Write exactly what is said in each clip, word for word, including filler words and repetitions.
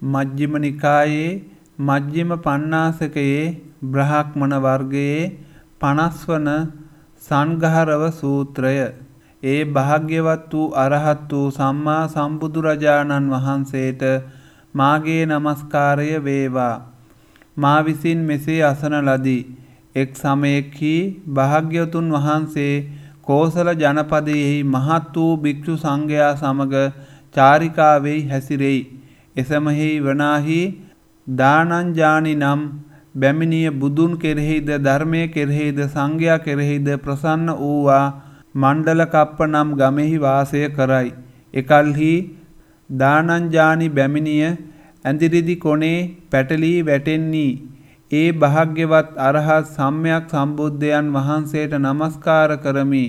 මජ්ක්‍ධිම නිකායේ මජ්ක්‍ධිම පඤ්ඤාසකයේ බ්‍රාහ්මණ වර්ගයේ පනස් වන සංඝාරව සූත්‍රය. ඒ භාග්‍යවත් වූ අරහත් වූ සම්මා සම්බුදුරජාණන් වහන්සේට මාගේ නමස්කාරය වේවා. මා විසින් මෙසේ අසන ලදී. එක් සමයෙහි භාග්‍යවතුන් වහන්සේ කෝසල ජනපදයෙහි මහත් වූ භික්ෂු සංඝයා සමග චාරිකාවෙහි හැසිරෙයි. එසමෙහි වනාහි දානංජානි නම් බැමිණිය බුදුන් කෙරෙහිද ධර්මය කෙරෙහිද සංඝයා කෙරෙහිද ප්‍රසන්න වූවා මණ්ඩලකප්ප නම් ගමෙහි වාසය කරයි. එකල්හි දානංජානි බැමිණිය ඇඳිරිදි කොනේ පැටලී වැටෙන්නී. ඒ භාග්‍යවත් අරහත් සම්්‍යක් සම්බුද්ධයන් වහන්සේට නමස්කාර කරමි.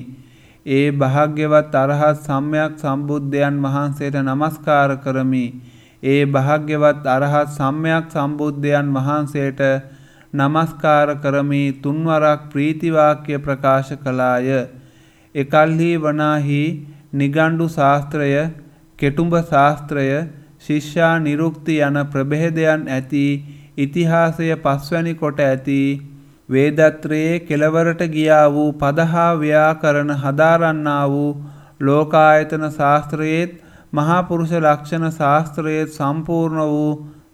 ඒ භාග්‍යවත් අරහත් සම්්‍යක් සම්බුද්ධයන් වහන්සේට නමස්කාර කරමි. ඒ භාග්‍යවත් අරහත් සම්්‍යක් සම්බුද්ධයන් වහන්සේට නමස්කාර කරමි. තුන්වරක් ප්‍රීති වාක්‍ය ප්‍රකාශ කළාය. එකල්හි වනාහි නිගණ්ඩු ශාස්ත්‍රය, කෙටුඹ ශාස්ත්‍රය, ශිෂ්‍යා නිරුක්ති යන ප්‍රභේදයන් ඇති ඉතිහාසය පස්වැනි කොට ඇති වේදත්‍රයේ කෙළවරට ගියා වූ පද හා ව්‍යාකරණ හදාරන්නා වූ ලෝකායතන ශාස්ත්‍රයේත් මහා පුරුෂ ලක්ෂණ ශාස්ත්‍රයේත් සම්පූර්ණ වූ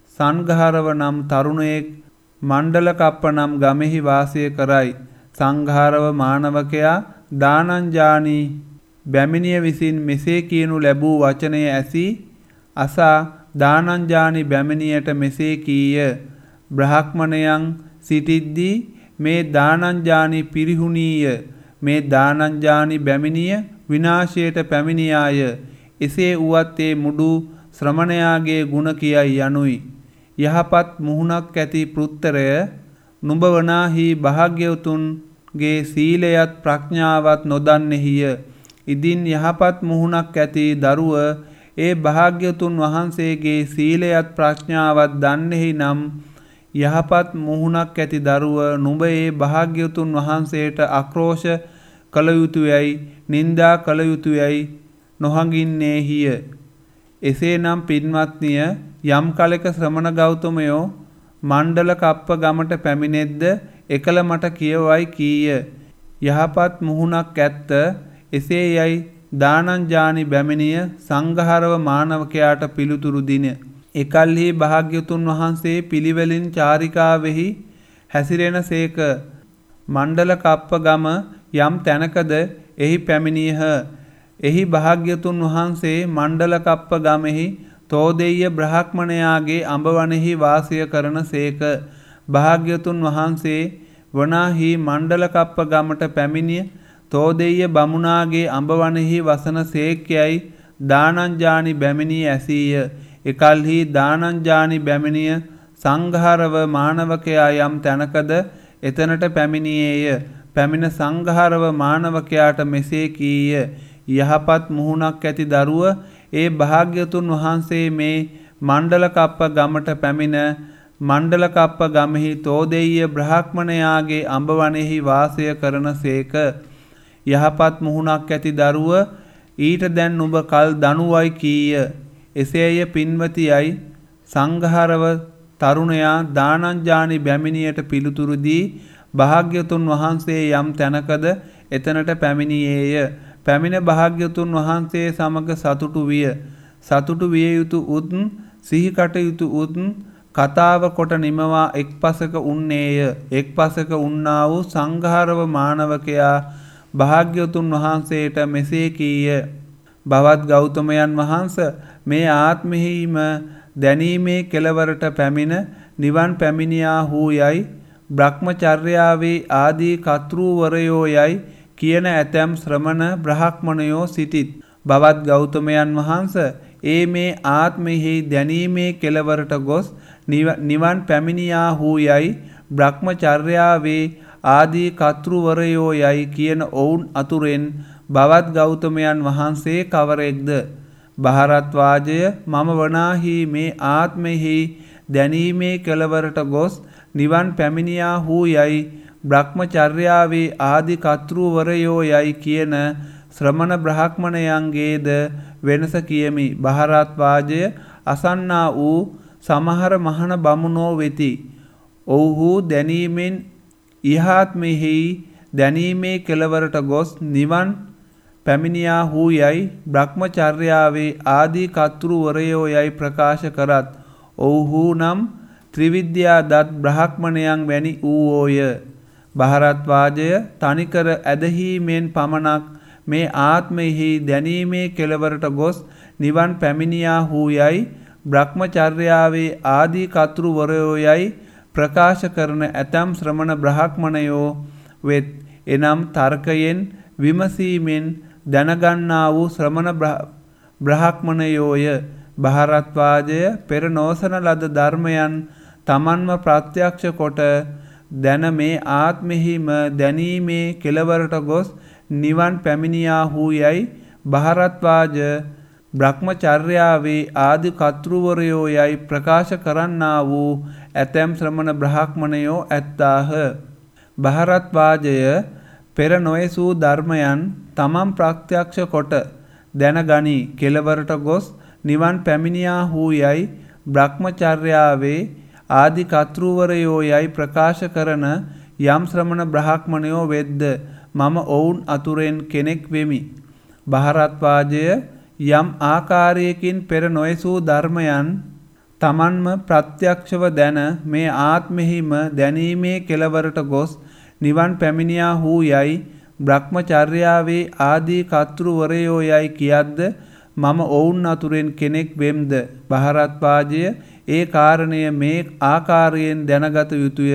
සංඝාරව නම් තරුණයෙක් මණ්ඩලකප්ප නම් ගමෙහි වාසය කරයි. සංඝාරව මානවකයා දානංජානි බැමිණිය විසින් මෙසේ කියනු ලැබූ වචනය ඇසී අසා දානංජානි බැමිණියට මෙසේ කීය. බ්‍රාහ්මණයන් සිටිද්දී මේ දානංජානි පිරිහුණීය. මේ දානංජානි බැමිණිය විනාශයට පැමිණියාය. එසේ වුවත් ඒ මුඩු ශ්‍රමණයාගේ ගුණ කියයි යනුයි. යහපත් මුහුණක් ඇති පෘත්තරය නුඹ වනාහි භාග්‍යවතුන්ගේ සීලයත් ප්‍රඥාවත් නොදන්නෙහිය. ඉදින් යහපත් මුහුණක් ඇති දරුව ඒ භාග්‍යවතුන් වහන්සේගේ සීලයත් ප්‍රඥාවත් දන්නෙහි නම් යහපත් මුහුණක් ඇති දරුව නුඹ ඒ භාග්‍යවතුන් වහන්සේට අක්‍රෝෂ කළ යුතුයයි, නින්දා කළ යුතුයයි නොහඟින්නේහිය. එසේනම් පින්වත්නිය, යම් කලක ශ්‍රමණ ගෞතමයෝ මණ්ඩලකප්ප ගමට පැමිණෙද්ද එකල මට කියවයි කීය. යහපත් මුහුණක් ඇත්ත. එසේ යයි දානංජානි බැමිණිය සංඝාරව මානවකයාට පිළිතුරු දින. එකල්හි භාග්‍යවතුන් වහන්සේ පිළිවෙලින් චාරිකාවෙහි හැසිරෙන සේක. මණ්ඩලකප්ප ගම යම් තැනකද එහි පැමිණියහ. එහි භාග්‍යවතුන් වහන්සේ මණ්ඩලකප්ප ගමෙහි තෝදෙය්‍ය බ්‍රාහ්මණයාගේ අඹවනෙහි වාසය කරන සේක. භාග්‍යවතුන් වහන්සේ වනාහි මණ්ඩලකප්ප ගමට පැමිණිය තෝදෙය්‍ය බමුණාගේ අඹවනෙහි වසන සේක්‍යයි දානංජානි බැමිණිය ඇසීය. එකල්හි දානංජානි බැමිණිය සංඝාරව මානවකයා යම් තැනකද එතනට පැමිණියේය. පැමිණ සංඝාරව මානවකයාට මෙසේ කීය. යහපත් මුහුණක් ඇති දරුව ඒ භාග්‍යවතුන් වහන්සේ මේ මණ්ඩලකප්ප ගමට පැමිණ මණ්ඩලකප්ප ගමෙහි තෝදෙය්‍ය බ්‍රාහ්මණයාගේ අඹවනෙහි වාසය කරන සේක. යහපත් මුහුණක් ඇති දරුව ඊට දැන් නුඹ කල් දනුවයි කීය. එසේය පින්වතියයි සංඝාරව තරුණයා දානංජානි බැමිණියට පිළිතුරු දී භාග්‍යවතුන් වහන්සේ යම් තැනකද එතනට පැමිණියේය. පැමිණ භාග්‍යවතුන් වහන්සේ සමග සතුටු විය. සතුටු විය යුතු උත් සිහි කටයුතු උත් කතාව කොට නිමවා එක් පසක උන්නේය. එක් පසක උන්නා වූ සංඝාරව මානවකයා භාග්‍යවතුන් වහන්සේට මෙසේ කීය. භවත් ගෞතමයන් වහන්ස, මේ ආත්මෙහිම දැනීමේ කෙලවරට පැමිණ නිවන් පැමිණියා වූ යයි බ්‍රහ්මචර්යාවේ ආදී කතෘවරයෝ යයි කියන ඇතැම් ශ්‍රමණ බ්‍රාහ්මණයෝ සිටිත්. භවත් ගෞතමයන් වහන්ස, ඒ මේ ආත්මෙහි දැනීමේ කෙලවරට ගොස් නිවන් පැමිණියා වූ යයි බ්‍රහ්මචර්යාවේ ආදී කතෘවරයෝ යයි කියන ඔවුන් අතුරෙන් භවත් ගෞතමයන් වහන්සේ කවරෙක්ද? භාරද්වාජය, මම වනාහි මේ ආත්මෙහි දැනීමේ කෙලවරට ගොස් නිවන් පැමිණියා වූ යයි බ්‍රහ්මචර්යාවේ ආදි කතෘවරයෝ යයි කියන ශ්‍රමණ බ්‍රාහ්මණයන්ගේද වෙනස කියමි. භාරද්වාජය, අසන්නා වූ සමහර මහණ බමුණෝ වෙති. ඔව්හු දැනීමෙන් ඉහාත්මෙහි දැනීමේ කෙළවරට ගොස් නිවන් පැමිණියාහු යයි බ්‍රහ්මචර්යාවේ ආදී කර්තෘවරයෝ යයි ප්‍රකාශ කරත් ඔව්හු නම් ත්‍රිවිද්‍යා දත් බ්‍රහ්මණයන් වැනි වූෝය. භාරද්වාජය තනිකර ඇදහීමෙන් පමණක් මේ ආත්මෙහි දැනීමේ කෙළවරට ගොස් නිවන් පැමිණියාහු යයි බ්‍රහ්මචර්යාවේ ආදී කර්තෘවරයෝ යයි ප්‍රකාශ කරන ඇතම් ශ්‍රමණ බ්‍රහ්මණයෝ වෙත්. එනම් තර්කයෙන් විමසීමෙන් දැනගන්නා වූ ශ්‍රමණ බ්‍රහ්මණයෝය. භාරද්වාජය පෙර නොසන ලද ධර්මයන් තමන්ම ප්‍රත්‍යක්ෂ කොට දැන මේ ආත්මෙහිම දැනීමේ කෙළවරට ගොස් නිවන් පැමිණියාහු යයි භාරද්වාජ බ්‍රහ්මචර්යාවේ ආදි කර්තෘවරයෝ යයි ප්‍රකාශ කරන්නා වූ ඇතැම් ශ්‍රමණ බ්‍රහ්මණයෝ ඇත්තාහ. භාරද්වාජය පෙර නොයසූ ධර්මයන් තමන් ප්‍රත්‍යක්ෂ කොට දැනගනි කෙළවරට ගොස් නිවන් පැමිණියාහු යයි බ්‍රහ්මචර්යාවේ ආදි කර්තෘවරයෝ යයි ප්‍රකාශ කරන යම් ශ්‍රමණ බ්‍රහ්මණයෝ වෙද්ද මම ඔවුන් අතුරෙන් කෙනෙක් වෙමි. භාරද්වාජය යම් ආකාරයකින් පෙර නොයසූ ධර්මයන් තමන්ම ප්‍රත්‍යක්ෂව දැන මේ ආත්මෙහිම දැනීමේ කෙළවරට ගොස් නිවන් පැමිණියාහු යයි බ්‍රහ්මචර්යාවේ ආදී කර්තෘවරයෝ යයි කියද්ද මම ඔවුන් අතුරෙන් කෙනෙක් වෙම්ද. භාරද්වාජය ඒ කාරණය මේ ආකාරයෙන් දැනගත යුතුය.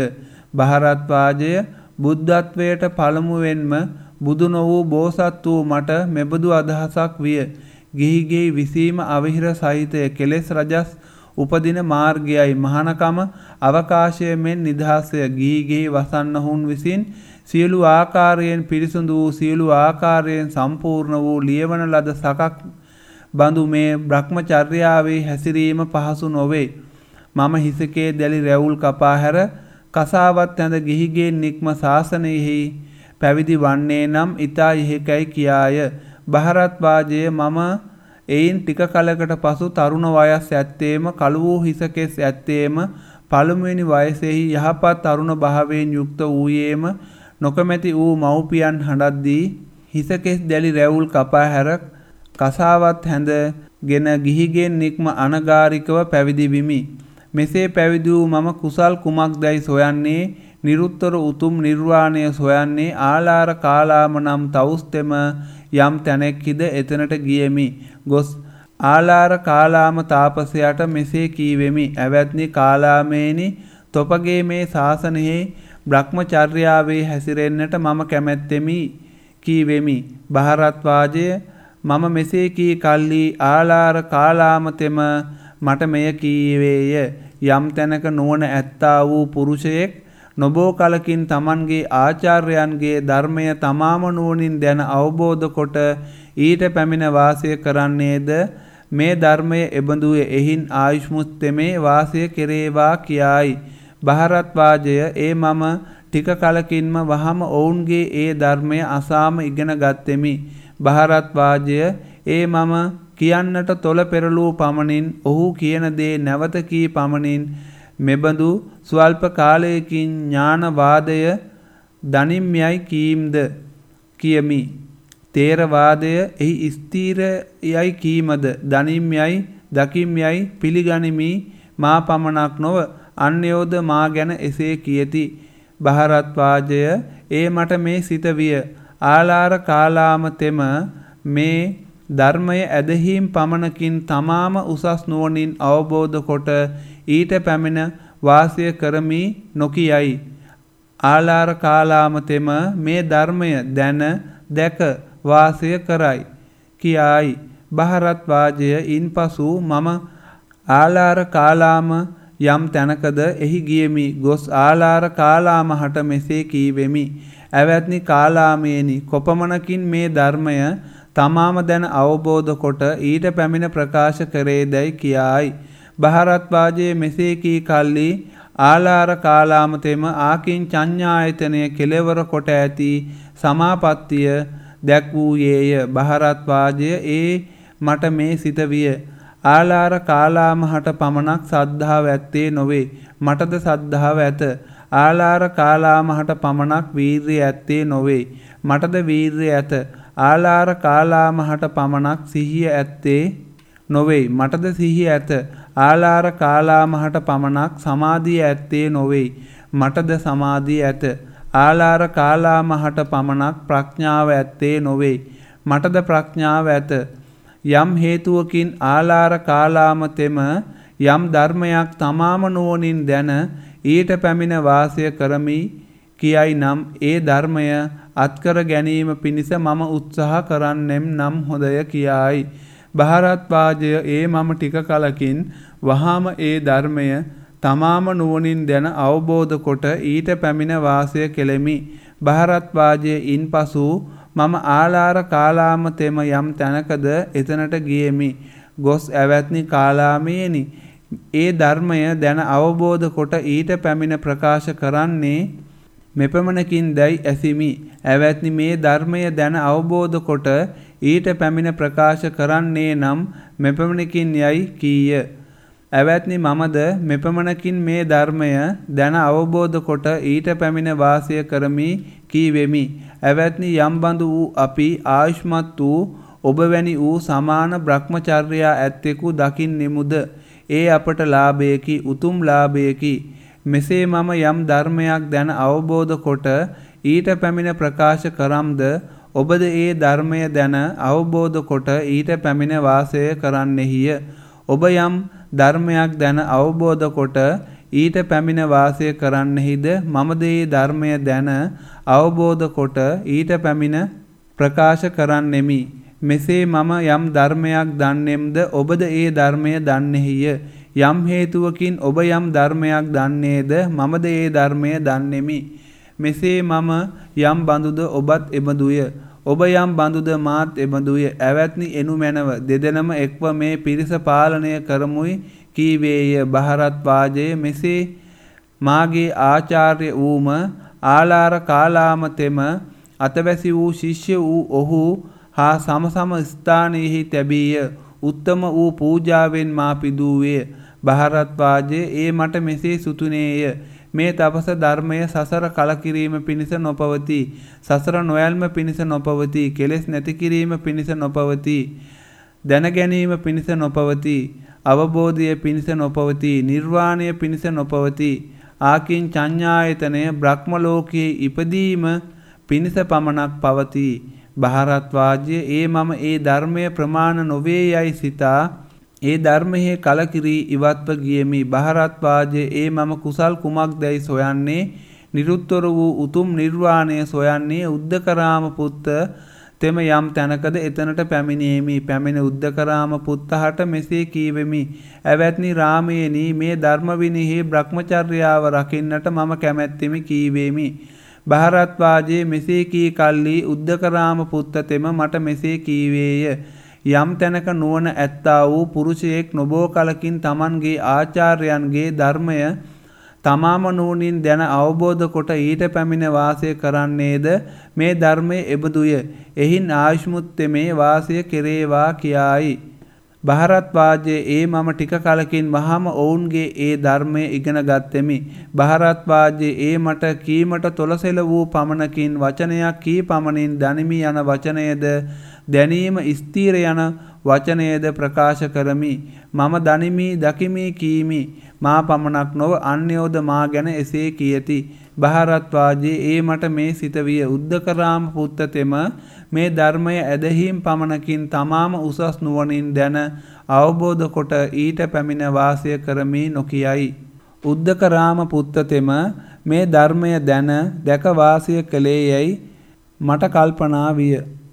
භාරද්වාජය බුද්ධත්වයට පළමුවෙන්ම බුදු නො වූ බෝසත් වූ මට මෙබඳු අදහසක් විය. ගිහිගේ විසීම අවහිර සහිතය කෙලෙස් රජස් උපදින මාර්ගයයි මහානකම අවකාශය මෙන් නිදහසය. ගිහිගේ වසන්නහුන් විසින් සියලු ආකාරයෙන් පිරිසුදු වූ සියලු ආකාරයෙන් සම්පූර්ණ වූ ලියවන ලද සකක් බඳු මේ බ්‍රහ්මචර්යාවේ හැසිරීම පහසු නොවේ. මම හිසකේ දැලි රැවුල් කපා හැර කසාවත් ඇඳ ගිහිගේ නික්ම ශාසනයෙහි පැවිදි වන්නේ නම් ඊතා ඉහෙකයි කියාය. භාරද්වාජය මම එයින් ටික කලකට පසු තරුණ වයස් ඇත්තේම කළු වූ හිසකෙස් ඇත්තේම පළමුවෙනි වයසෙහි යහපත් තරුණ භාවයෙන් යුක්ත වූයේම නොකමැති වූ මව්පියන් හඬද්දී හිසකෙස් දැලි රැවුල් කපා හැර කසාවත් හැඳගෙන ගිහිගෙන් නික්ම අනගාരികව පැවිදි විමි. මෙසේ පැවිදි වූ මම කුසල් කුමක්දයි සොයන්නේ නිරුත්තර උතුම් නිර්වාණය සොයන්නේ ආලාර කාලාම නම් තවුස්තෙම යම් තැනෙක්හිද එතනට ගියෙමි. ගොස් ආලාර කාලාම තාපසයාට මෙසේ කීවෙමි. ඇවැත්නි කාලාමේනි තොපගේ මේ ශාසනයෙහි බ්‍රහ්මචර්යාවේ හැසිරෙන්නට මම කැමැත්තෙමි කීවෙමි. භාරද්වාජය මම මෙසේ කී කල්ලි ආලාර කාලාමතෙම මට මෙය කීවේය. යම් තැනක නුවණ ඇත්තා වූ පුරුෂයෙක් නොබෝ කලකින් තමන්ගේ ආචාර්යයන්ගේ ධර්මය තමාම නුවණින් දැන අවබෝධ කොට ඊට පැමිණ වාසය කරන්නේද මේ ධර්මය එබඳුය. එහින් ආයුෂ්මුත්තමේ වාසය කෙරේවා කියායි. භාරද්වාජය ඒ මම ටික කලකින්ම වහම ඔවුන්ගේ ඒ ධර්මය අසාම ඉගෙන ගත්තෙමි. භාරද්වාජය ඒ මම කියන්නට තොල පෙරළූ පමණින් ඔහු කියන දේ නැවත කී පමණින් මෙබඳු ස්වල්ප කාලයකින් ඥානවාදය දනිම්යයි කීම්ද කියමි. තේරවාදය එහි ස්ථීර යයි කීමද දනිම්යයි දකිම්යයි පිළිගනිමි. මා පමණක් නොව අන්‍යෝද මා ගැන එසේ කියති. භාරද්වාජය ඒ මට මේ සිත විය. ආලාර කාලාමතෙම මේ ධර්මය ඇදහීම් පමණකින් තමාම උසස් නුවණින් අවබෝධ කොට ඊට පැමිණ වාසය කරමි නොකියයි. ආලාර කාලාමතෙම මේ ධර්මය දැන දැක වාසය කරයි කියායි. භාරද්වාජය ඉන්පසු මම ආලාර කාලාම යම් තැනකද එහි ගියෙමි. ගොස් ආලාර කාලාම හට මෙසේ කීවෙමි. ඇවැත්නි කාලාමේනි කොපමණකින් මේ ධර්මය තමාම දැන අවබෝධ කොට ඊට පැමිණ ප්‍රකාශ කරේදැයි කියායි. භාරද්වාජයේ මෙසේ කී කල්ලි ආලාර කාලාමතෙම ආකින් චඤ්ඤායතනය කෙලවර කොට ඇති සමාපත්තිය දැක් වූයේය. භාරද්වාජය ඒ මට මේ සිත විය. ආලාර කාලාමහට පමණක් සද්ධාව ඇත්තේ නොවේ. මටද සද්ධාව ඇත. ආලාර කාලාමහට පමණක් වීර්යය ඇත්තේ නොවේ. මටද වීර්යය ඇත. ආලාර කාලාමහට පමණක් සිහිය ඇත්තේ නොවේ. මටද සිහිය ඇත. ආලාර කාලාමහට පමණක් සමාධිය ඇත්තේ නොවේ. මටද සමාධිය ඇත. ආලාර කාලාමහට පමණක් ප්‍රඥාව ඇත්තේ නොවේ. මටද ප්‍රඥාව ඇත. යම් හේතුවකින් ආලාර කාලාමතෙම යම් ධර්මයක් තමාම නුවණින් දැන ඊට පැමිණ වාසය කරමි කියයි නම් ඒ ධර්මය අත්කර ගැනීම පිණිස මම උත්සාහ කරන්නෙම් නම් හොඳය කියායි. භාරද්වාජය ඒ මම ටික කලකින් වහාම ඒ ධර්මය තමාම නුවණින් දැන අවබෝධ කොට ඊට පැමිණ වාසය කෙලෙමි. භාරද්වාජය ඉන්පසු මම ආලාර කාලාමතෙම යම් තැනකද එතනට ගියෙමි. ගොස් ඇවැත්නි කාලාමයේනි ඒ ධර්මය දැන අවබෝධ කොට ඊට පැමිණ ප්‍රකාශ කරන්නේ මෙපමණකින් දැයි ඇසිමි. ඇවැත්නි මේ ධර්මය දැන අවබෝධ කොට ඊට පැමිණ ප්‍රකාශ කරන්නේ නම් මෙපමණකින් යයි කීය. ඇවැත්නි මමද මෙපමණකින් මේ ධර්මය දැන අවබෝධ කොට ඊට පැමිණ වාසය කරමි කීවෙමි. ඇවැත්නි යම් බඳු වූ අපි ආයුෂ්මත් වූ ඔබ වැනි වූ සමාන බ්‍රහ්මචර්යා ඇත්තෙකු දකින්නෙමුද? ඒ අපට ලාභයකි, උතුම් ලාභයකි. මෙසේ මම යම් ධර්මයක් දැන අවබෝධ කොට ඊට පැමිණ ප්‍රකාශ කරම්ද ඔබද ඒ ධර්මය දැන අවබෝධ කොට ඊට පැමිණ වාසය කරන්නෙහිය. ඔබ යම් ධර්මයක් දැන අවබෝධ කොට ඊට පැමිණ වාසය කරන්නෙහිද මමද ඒ ධර්මය දැන අවබෝධ කොට ඊට පැමිණ ප්‍රකාශ කරන්නෙමි. මෙසේ මම යම් ධර්මයක් දන්නෙම්ද ඔබද ඒ ධර්මය දන්නෙහිය. යම් හේතුවකින් ඔබ යම් ධර්මයක් දන්නේද මමද ඒ ධර්මය දන්නෙමි. මෙසේ මම යම් බඳුද ඔබත් එබඳුය. ඔබ යම් බඳුද මාත් එබඳුය. ඇවැත්නි එනු මැනව දෙදෙනම එක්ව මේ පිරිස පාලනය කරමුයි කීවේය. භාරද්වාජය මෙසේ මාගේ ආචාර්ය වූම ආලාර කාලාමතෙම අතවැසි වූ ශිෂ්‍ය වූ ඔහු හා සම සම ස්ථානයෙහි තැබීය. උත්තම වූ පූජාවෙන් මා පිදූවේ. භාරද්වාජය ඒ මට මෙසේ සුතුනේය. මේ තපස ධර්මය සසර කලකිරීම පිණිස නොපවති. සසර නොයල්ම පිණිස නොපවති. කෙලෙස් නැති කිරීම පිණිස නොපවති. දැනගැනීම පිණිස නොපවති. අවබෝධය පිණිස නොපවති. නිර්වාණය පිණිස නොපවති. ආකින් චඤ්ඤායතනය බ්‍රහ්ම ලෝකයේ ඉපදීම පිණිස පමණක් පවති. භාරද්වාජය ඒ මම ඒ ධර්මය ප්‍රමාණ නොවේ යයි සිතා ඒ ධර්මයේ කලකිරී ඉවත්ව ගියෙමි. භාරද්වාජය ඒ මම කුසල් කුමක්දැයි සොයන්නේ නිරුත්තර වූ උතුම් නිර්වාණය සොයන්නේ උද්දකරාම පුත්ත තෙම යම් තැනකද එතනට පැමිණීමි. පැමිණ උද්දකරාම පුත්තහට මෙසේ කීවෙමි. ඇවැත්නි රාමයේනි මේ ධර්ම විනයෙහි බ්‍රහ්මචර්යාව රකින්නට මම කැමැත්තෙමි කීවෙමි. භාරද්වාජයේ මෙසේ කී කල්ලි උද්දකරාම පුත්තතෙම මට මෙසේ කීවේය. යම් තැනක නුවණ ඇත්තා වූ පුරුෂයෙක් නොබෝ කලකින් තමන්ගේ ආචාර්යයන්ගේ ධර්මය තමාම නුවණින් දැන අවබෝධ කොට ඊට පැමිණ වාසය කරන්නේද මේ ධර්මයේ එබඳුය. එහින් ආයුෂ්මුත්තමේ වාසය කෙරේවා කියායි. භාරද්වාජයේ ඒ මම ටික කලකින් වහාම ඔවුන්ගේ ඒ ධර්මය ඉගෙන ගත්තෙමි. භාරද්වාජයේ ඒ මට කීමට තොලසෙල වූ පමණකින් වචනයක් කී පමණින් දනිමි යන වචනයද දැනීම ස්ථීර යන වචනයද ප්‍රකාශ කරමි. මම දනිමි දකිමි කීමි. මා පමණක් නොව අන්‍යෝද මා ගැන එසේ කියති. භාරද්වාජයේ ඒ මට මේ සිත විය. උද්දකරාම පුත්තතෙම මේ ධර්මය ඇදහිම් පමණකින් තමාම උසස් නුවණින් දැන අවබෝධ කොට ඊට පැමිණ වාසය කරමි නොකියයි. උද්දකරාම පුත්තතෙම මේ ධර්මය දැන දැක වාසය කළේ යැයි මට කල්පනා විය.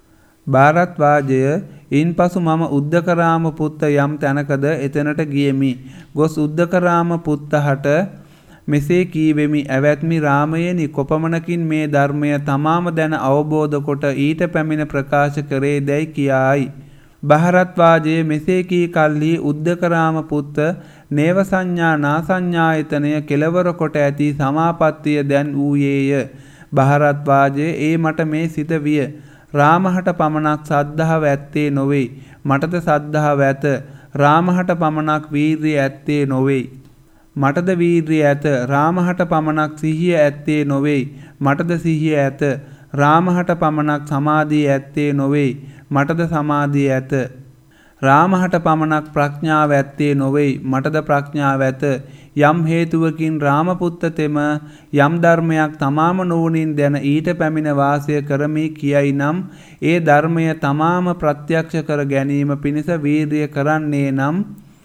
භාරද්වාජය ඉන්පසු මම උද්දකරාම පුත්ත යම් තැනකද එතනට ගියෙමි. ගොස් උද්දකරාම පුත්තහට මෙසේ කීවෙමි. ඇවැත්මි රාමයේනි කොපමණකින් මේ ධර්මය තමාම දැන අවබෝධ කොට ඊට පැමිණ ප්‍රකාශ කරේ දැයි කියායි. භාරද්වාජයේ මෙසේ කී කල්හි උද්දකරාම පුත්ත නේව සංඥා නාසඤ්ඤායතනය කෙලවර කොට ඇති සමාපත්තිය දැන් වූයේය. භාරද්වාජයේ ඒ මට මේ සිත විය. රාමහට පමණක් සද්ධාව ඇත්තේ නොවේ. මටද සද්ධාව ඇත. රාමහට පමණක් වීර්යය ඇත්තේ නොවේ. මටද වීර්යය ඇත. රාමහට පමණක් සිහිය ඇත්තේ නොවේ. මටද සිහිය ඇත. රාමහට පමණක් සමාධිය ඇත්තේ නොවේ. මටද සමාධිය ඇත. රාමහට පමණක් ප්‍රඥාව ඇත්තේ නොවේ. මටද ප්‍රඥාව ඇත. යම් හේතුවකින් රාමපුත්තතෙම යම් ධර්මයක් තමාම නුවණින් දැන ඊට පැමිණ වාසය කරමි කියයි නම් ඒ ධර්මය තමාම ප්‍රත්‍යක්ෂ කර ගැනීම පිණිස වීර්යය කරන්නේ නම්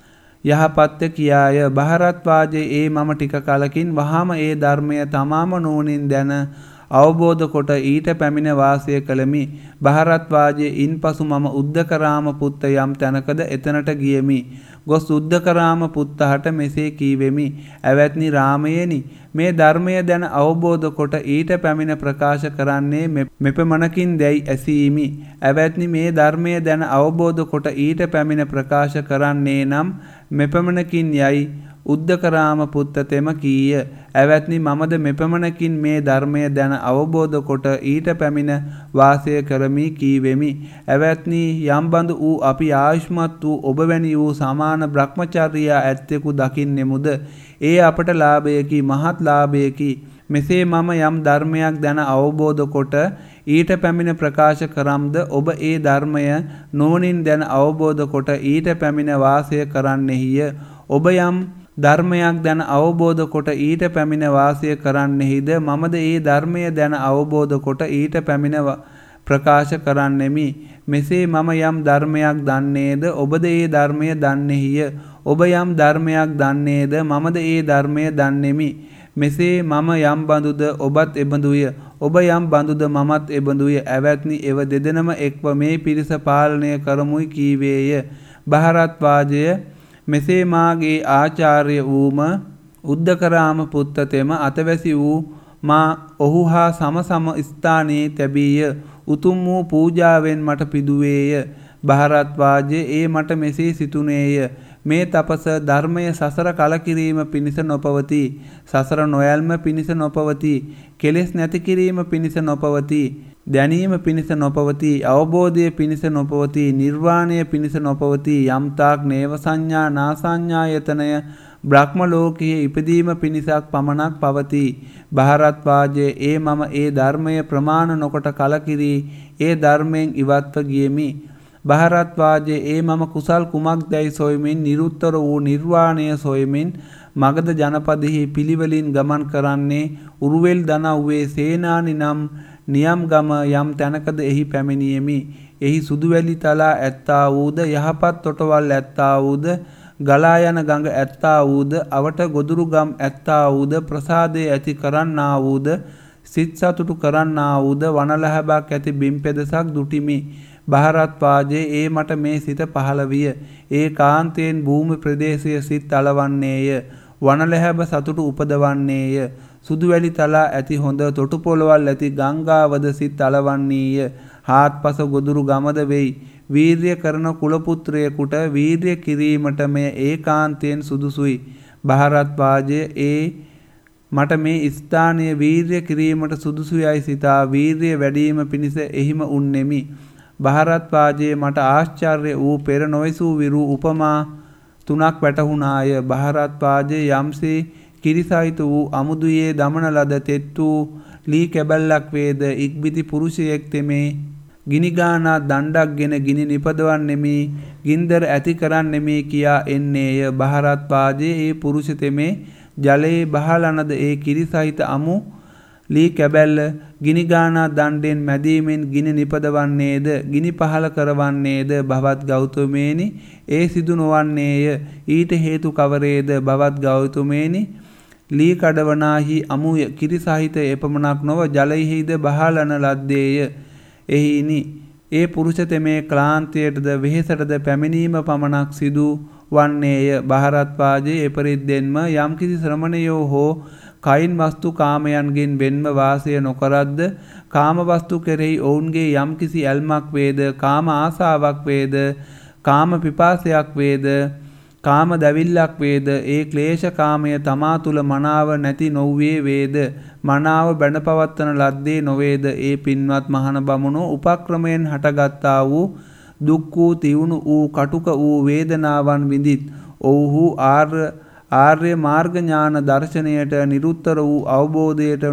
යහපත්ය කියාය. භාරද්වාජය ඒ මම ටික කලකින් වහාම ඒ ධර්මය තමාම නුවණින් දැන අවබෝධ කොට ඊට පැමිණ වාසය කළමි. භාරද්වාජය ඉන්පසු මම උද්දකරාම පුත්ත යම් තැනකද එතනට ගියමි. ගොස් උද්දකරාම පුත්තහට මෙසේ කීවෙමි. ඇවැත්නි රාමයේනි, මේ ධර්මය දැන අවබෝධ කොට ඊට පැමිණ ප්‍රකාශ කරන්නේ මෙපමණකින් දැයි ඇසීමි. ඇවැත්නි මේ ධර්මය දැන අවබෝධ කොට ඊට පැමිණ ප්‍රකාශ කරන්නේ නම් මෙපමණකින් යයි උද්දකරාම පුත්තතෙම කීය. ඇවැත්නි මමද මෙපමණකින් මේ ධර්මය දැන අවබෝධ කොට ඊට පැමිණ වාසය කරමි කීවෙමි. ඇවැත්නි යම්බඳු වූ අපි ආයුෂ්මත් වූ ඔබ වැනි වූ සමාන බ්‍රහ්මචර්යා ඇත්තෙකු දකින්නෙමුද? ඒ අපට ලාභයකි, මහත් ලාභයකි. මෙසේ මම යම් ධර්මයක් දැන අවබෝධ කොට ඊට පැමිණ ප්‍රකාශ කරම්ද ඔබ ඒ ධර්මය නුවණින් දැන අවබෝධ කොට ඊට පැමිණ වාසය කරන්නෙහිය. ඔබ යම් ධර්මයක් දැන අවබෝධ කොට ඊට පැමිණ වාසය කරන්නෙහිද මමද ඒ ධර්මය දැන අවබෝධ කොට ඊට පැමිණ ප්‍රකාශ කරන්නෙමි. මෙසේ මම යම් ධර්මයක් දන්නේද ඔබද ඒ ධර්මය දන්නෙහිය. ඔබ යම් ධර්මයක් දන්නේද මමද ඒ ධර්මය දන්නෙමි. මෙසේ මම යම් බඳුද ඔබත් එබඳුය. ඔබ යම් බඳුද මමත් එබඳුය. ඇවැත්නි එව දෙදෙනම එක්ව මේ පිරිස පාලනය කරමුයි කීවේය. භාරද්වාජය මෙසේ මාගේ ආචාර්ය වූම උද්දකරාම පුත්තතෙම අතවැසි වූ මා ඔහු හා සම සම ස්ථානයේ තැබීය. උතුම් වූ පූජාවෙන් මට පිදුවේය. භාරද්වාජය ඒ මට මෙසේ සිතුනේය. මේ තපස ධර්මය සසර කලකිරීම පිණිස නොපවති. සසර නොයල්ම පිණිස නොපවති. කෙලෙස් නැති කිරීම පිණිස නොපවති. දැනීම පිණිස නොපවති. අවබෝධය පිණිස නොපවති. නිර්වාණය පිණිස නොපවති. යම්තාක් නේව සංඥා නාසඤ්ඤායතනය බ්‍රහ්ම ලෝකයේ ඉපදීම පිණිසක් පමණක් පවති. භාරද්වාජය ඒ මම ඒ ධර්මය ප්‍රමාණ නොකොට කලකිරී ඒ ධර්මයෙන් ඉවත්ව ගියෙමි. භාරද්වාජය ඒ මම කුසල් කුමක්දැයි සොයමින් නිරුත්තර වූ නිර්වාණය සොයමින් මගධ ජනපදෙහි පිළිවෙලින් ගමන් කරන්නේ උරුවෙල් දනව්වේ සේනානි නම් නියම් ගම යම් තැනකද එහි පැමිණියෙමි. එහි සුදුවැලි තලා ඇත්තා වූද යහපත් තොටවල් ඇත්තා වූද ගලා යන ගඟ ඇත්තා වූද අවට ගොදුරු ගම් ඇත්තා වූද ප්‍රසාදය ඇති කරන්නා වූද සිත් සතුටු කරන්නා වූද වනලැහැබක් ඇති බිම් පෙදසක් දුටිමි. භාරද්වාජයේ ඒ මට මේ සිත පහළ විය. ඒ කාන්තයෙන් භූමි ප්‍රදේශය සිත් අලවන්නේය. වනලැහැබ සතුටු උපදවන්නේය. සුදුවැලි තලා ඇති හොඳ තොටු පොළවල් ඇති ගංගාවද සිත් අලවන්නීය. හාත්පස ගොදුරු ගමද වෙයි. වීර්ය කරන කුලපුත්‍රයෙකුට වීර්ය කිරීමට මෙය ඒකාන්තයෙන් සුදුසුයි. භාරද්වාජය ඒ මට මේ ස්ථානයේ වීර්ය කිරීමට සුදුසුයයි සිතා වීර්ය වැඩිම පිණිස එහිම උන්නෙමි. භාරද්වාජයේ මට ආශ්චර්ය වූ පෙර නොවිසූ විරු උපමා තුනක් වැටහුණාය. භාරද්වාජයේ යම්සේ කිරිසහිත වූ අමුදුයේ දමන ලද තෙත් වූ ලී කැබැල්ලක් වේද ඉක්බිති පුරුෂයෙක් තෙමේ ගිනිගානා දණ්ඩක් ගෙන ගිනි නිපදවන්නෙමි ගින්දර ඇති කරන්නෙමි කියා එන්නේය. භාරද්වාජයේ ඒ පුරුෂ තෙමේ ජලයේ බහලනද ඒ කිරිසහිත අමු ලී කැබැල්ල ගිනිගානා දණ්ඩෙන් මැදීමෙන් ගිනි නිපදවන්නේද ගිනි පහල කරවන්නේද භවත් ගෞතමේනි ඒ සිදු නොවන්නේය. ඊට හේතු කවරේද භවත් ගෞතමේනි? ලී කඩවනාහි අමු කිරි සහිත එපමණක් නොව ජලයෙහිද බහලන ලද්දේය. එහිනි ඒ පුරුෂ තෙමේ ක්ලාන්තයටද වෙහෙසටද පැමිණීම පමණක් සිදු වන්නේය. භාරද්වාජයේ එපරිද්දෙන්ම යම්කිසි ශ්‍රමණයෝ හෝ කයින් වස්තු කාමයන්ගෙන් වෙන්ව වාසය නොකරද්ද කාම වස්තු කෙරෙහි ඔවුන්ගේ යම්කිසි ඇල්මක් වේද කාම ආසාවක් වේද කාම පිපාසයක් වේද කාම දැවිල්ලක් වේද ඒ ක්ලේශ කාමය තමා තුල මනාව නැති නොවේ වේද මනාව බැඳපවත්තන ලද්දේ නොවේද ඒ පින්වත් මහණ බමුණෝ උපක්‍රමයෙන් හටගත්තා වූ දුක් වූ තියුණු වූ කටුක වූ වේදනාවන් විඳිත්. ඔව්හු ආර්ය ආර්ය මාර්ග ඥාන දර්ශනයට නිරුත්තර වූ අවබෝධයට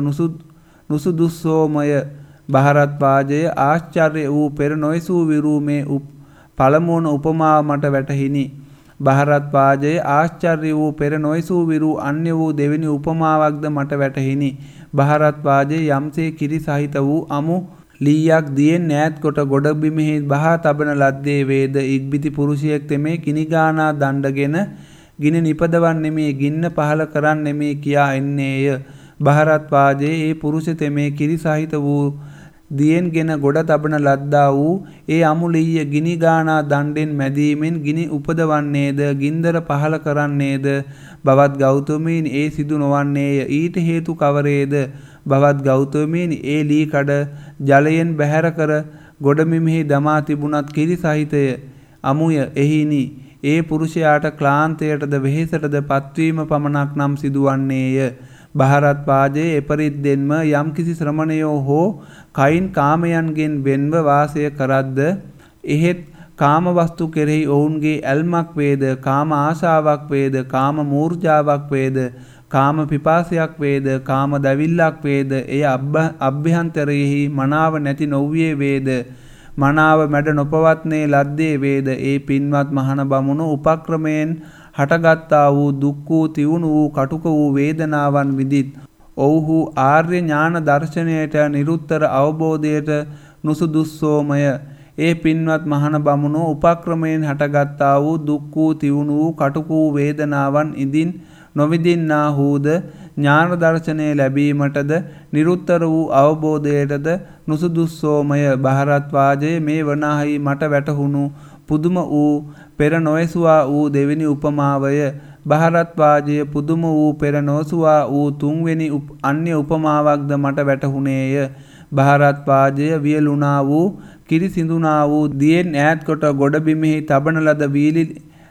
නුසුදුස්සෝමය. භාරද්වාජය ආශ්චර්ය වූ පෙර නොයසූ විරූ මේ පළමුවන උපමාව මට වැටහිනි. භාරද්වාජය ආශ්චර්ය වූ පෙර නොයසූ විරූ අන්‍ය වූ දෙවෙනි උපමාවක්ද මට වැටහිනි. භාරද්වාජය යම්සේ කිරි සහිත වූ අමු ලීයක් දියෙන් ඈත් කොට ගොඩබිමෙහි බහා තබන ලද්දේ වේද ඉක්බිති පුරුෂයෙක් තෙමේ කිනිගානා දණ්ඩගෙන ගිනි නිපදවන්නෙමේ ගින්න පහල කරන්නෙමේ කියා එන්නේය. භාරද්වාජයේ ඒ පුරුෂ තෙමේ කිරි සහිත වූ දියෙන් ගෙන ගොඩ තබන ලද්දා වූ ඒ අමුලීය ගිනිගානා දණ්ඩෙන් මැදීමෙන් ගිනි උපදවන්නේද ගින්දර පහල කරන්නේද බවත් ගෞතමීනි ඒ සිදු නොවන්නේය. ඊට හේතු කවරේද? බවත් ගෞතමීනි ඒ ලී කඩ ජලයෙන් බැහැර කර ගොඩබිමෙහි දමා තිබුණත් කිරි සහිතය අමුය එහිනි. ඒ පුරුෂයාට ක්ලාන්තයටද වෙහෙසටද පත්වීම පමණක් නම් සිදුවන්නේය. භාරද්වාජයේ එපරිද්දෙන්ම යම්කිසි ශ්‍රමණයෝ හෝ කයින් කාමයන්ගෙන් වෙන්ව වාසය කරද්ද එහෙත් කාම වස්තු කෙරෙහි ඔවුන්ගේ ඇල්මක් වේද, කාම ආශාවක් වේද, කාම මූර්ජාවක් වේද, කාම පිපාසයක් වේද, කාම දවිල්ලක් වේද, එය අභ්‍යන්තරයෙහි මනාව නැති නොව්වේ වේද, මනාව මැඩ නොපවත්නේ ලද්දේ වේද, ඒ පින්වත් මහණ බමුණු උපක්‍රමයෙන් හටගත්තා වූ දුක් වූ තියුණු වූ කටුක වූ වේදනාවන් විදිත්. ඔව්හු ආර්ය ඥාන දර්ශනයට නිරුත්තර අවබෝධයට නුසුදුස්සෝමය. ඒ පින්වත් මහණ බමුණෝ උපක්‍රමයෙන් හටගත්තා වූ දුක් වූ තියුණු වූ කටුක වූ වේදනාවන් ඉදින් නොවිදින්නාහුද ඥාන දර්ශනය ලැබීමටද නිරුත්තර වූ අවබෝධයටද නුසුදුස්සෝමය. භාරද්වාජයේ මේ වනාහි මට වැටහුණු පුදුම වූ පෙර නොයසුවා වූ දෙවෙනි උපමාවය. භාරද්වාජය පුදුම වූ පෙර නොයසුවා වූ තුන්වෙනි අන්‍ය උපමාවක්ද මට වැටහුණේය. භාරද්වාජය වියලුණා වූ කිරි සිඳුනා වූ දියෙන් ඈත් කොට ගොඩබිමෙහි තබන ලද වීලි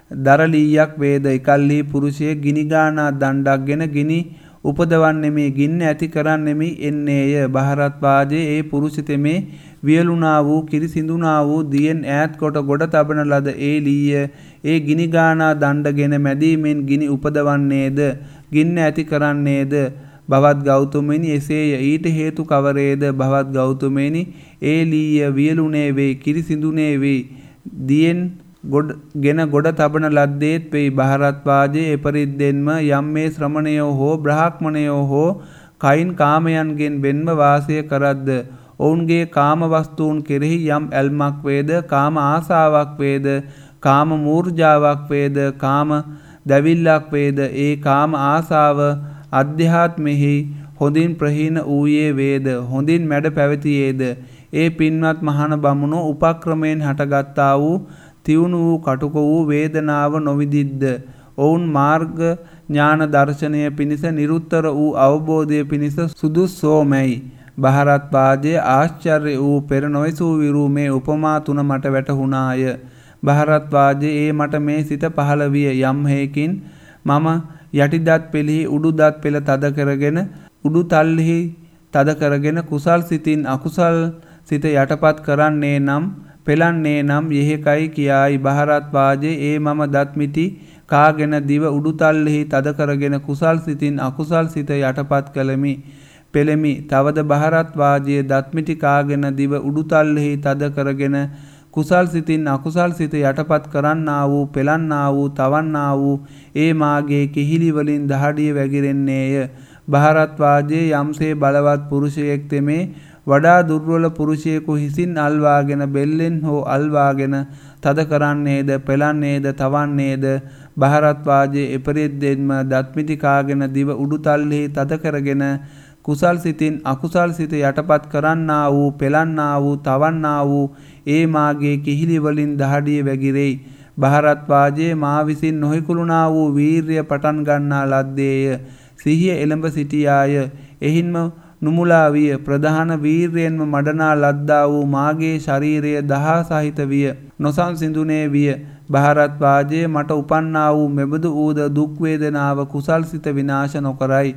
දරලීයක් වේද. එකල්හි පුරුෂයෙක් ගිනිගානා දණ්ඩක් ගෙන ගිනි උපදවන්නෙමි ගින්න ඇති කරන්නෙමි එන්නේය. භාරද්වාජයේ ඒ පුරුෂ තෙමේ වියලුණා වූ කිරි සිඳුනා වූ දියෙන් ඈත් කොට ගොඩ තබන ලද ඒ ලීය ඒ ගිනිගානා දණ්ඩගෙන මැදීමෙන් ගිනි උපදවන්නේද ගින්න ඇති කරන්නේද බවත් ගෞතමෙනි එසේය. ඊට හේතු කවරේද? බවත් ගෞතමෙනි ඒ ලීය වියලුනේ වේ, කිරි සිඳුනේ වේ, දියෙන් ගොඩ ගෙන ගොඩ තබන ලද්දේත් වෙයි. භාරද්වාජයේ එපරිද්දෙන්ම යම් මේ ශ්‍රමණයෝ හෝ බ්‍රාහ්මණයෝ හෝ කයින් කාමයන්ගෙන් වෙන්ව වාසය කරද්ද ඔවුන්ගේ කාම වස්තුන් කෙරෙහි යම් ඇල්මක් වේද, කාම ආසාවක් වේද, කාම මූර්ජාවක් වේද, කාම දැවිල්ලක් වේද, ඒ කාම ආසාව අධ්‍යාත්මෙහි හොඳින් ප්‍රහීන වූයේ වේද, හොඳින් මැඩ පැවතියේද, ඒ පින්වත් මහණ බමුණෝ උපක්‍රමයෙන් හටගත්තා වූ තියුණු වූ කටුක වූ වේදනාව නොවිදිද්ද ඔවුන් මාර්ග ඥාන දර්ශනය පිණිස නිරුත්තර වූ අවබෝධය පිණිස සුදුස්සෝමැයි. භාරද්වාජයේ ආශ්චර්ය වූ පෙර නොයසූ විරූ මේ උපමා තුන මට වැටහුණාය. භාරද්වාජයේ ඒ මට මේ සිත පහළ විය. යම් හේකින් මම යටි දත් පෙළෙහි උඩු දත් පෙළ තද කරගෙන උඩු තල්ෙහි තද කරගෙන කුසල් සිතින් අකුසල් සිත යටපත් කරන්නේ නම් පෙලන්නේ නම් යෙහෙකයි කියායි. භාරද්වාජයේ ඒ මම දත් මිටි කාගෙන දිව උඩු තල්ෙහි තද කරගෙන කුසල් සිතින් අකුසල් සිත යටපත් කළමි පෙළෙමි. තවද භාරද්වාජයේ දත් මිටි කාගෙන දිව උඩු තල්ෙහි තද කරගෙන කුසල් සිතින් අකුසල් සිත යටපත් කරන්නා වූ පෙලන්නා වූ තවන්නා වූ ඒ මාගේ කිහිලි වලින් දහඩිය වැగిරෙන්නේය. භාරද්වාජයේ යම්සේ බලවත් පුරුෂයෙක් තෙමේ වඩා දුර්වල පුරුෂයෙකු හිසින් අල්වාගෙන බෙල්ලෙන් හෝ අල්වාගෙන තද කරන්නේද පෙලන්නේද තවන්නේද භාරද්වාජයේ එපරිද්දෙන්ම දත්මිටි කාගෙන දිව උඩු තල්ෙහි තද කරගෙන කුසල් සිතින් අකුසල් සිත යටපත් කරන්නා වූ පෙලන්නා වූ තවන්නා වූ ඒ මාගේ කිහිලි වලින් දහඩිය වැగిරෙයි. භාරද්වාජයේ මා විසින් නොහිකුළුණා වූ වීර්ය පටන් ගන්නා ලද්දේය. සිහිය එළඹ සිටියාය. එහින්ම නුමුලා විය. ප්‍රධාන වීර්යයෙන්ම මඩනා ලද්දා වූ මාගේ ශරීරය දහා සහිත විය. නොසන්සිඳුනේ විය. භාරද්වාජයේ මට උපන්නා වූ මෙබඳු ඌද දුක් වේදනාව කුසල් සිත විනාශ නොකරයි.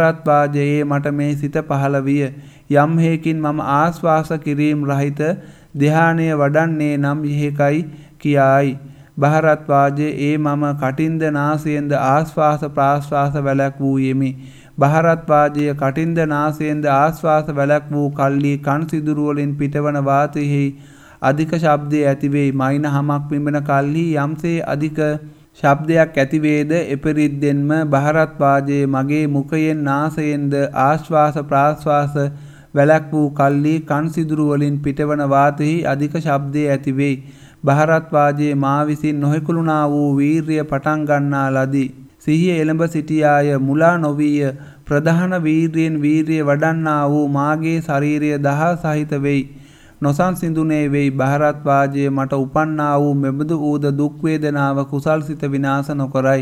භාරද්වාජයේ මට මේ සිත පහළ විය. යම් හේකින් මම ආස්වාස කිරීම රහිත ධ්‍යානය වඩන්නේ නම් යෙහෙකයි කියායි. භාරද්වාජය ඒ මම කටින්ද නාසයෙන්ද ආශ්වාස ප්‍රාශ්වාස වැළැක් වූ යෙමි. භාරද්වාජය කටින්ද නාසයෙන්ද ආශ්වාස වැළැක් වූ කල්ලි කන් සිදුරු වලින් පිටවන වාතයෙහි අධික ශබ්දය ඇතිවෙයි. මයින හමක් පිඹෙන කල්හි යම්සේ අධික ශබ්දයක් ඇතිවේද එපරිද්දෙන්ම භාරද්වාජයේ මගේ මුඛයෙන් නාසයෙන්ද ආශ්වාස ප්‍රාශ්වාස වැළැක් වූ කල්ලි කන් සිදුරු වලින් පිටවන වාතයෙහි අධික ශබ්දය ඇතිවෙයි. භාරද්වාජයේ මා විසින් නොහෙකුළුණා වූ වීර්යය පටන් ගන්නා ලදී. සිහිය එළඹ සිටියාය, මුලා නොවීය. ප්‍රධාන වීර්යයෙන් වීර්යය වඩන්නා වූ මාගේ ශරීරය දහ සහිත වෙයි. නොසන්සිඳුනේ වෙයි. භාරද්වාජයේ මට උපන්නා වූ මෙබඳු ඌද දුක් වේදනාව කුසල් සිත විනාශ නොකරයි.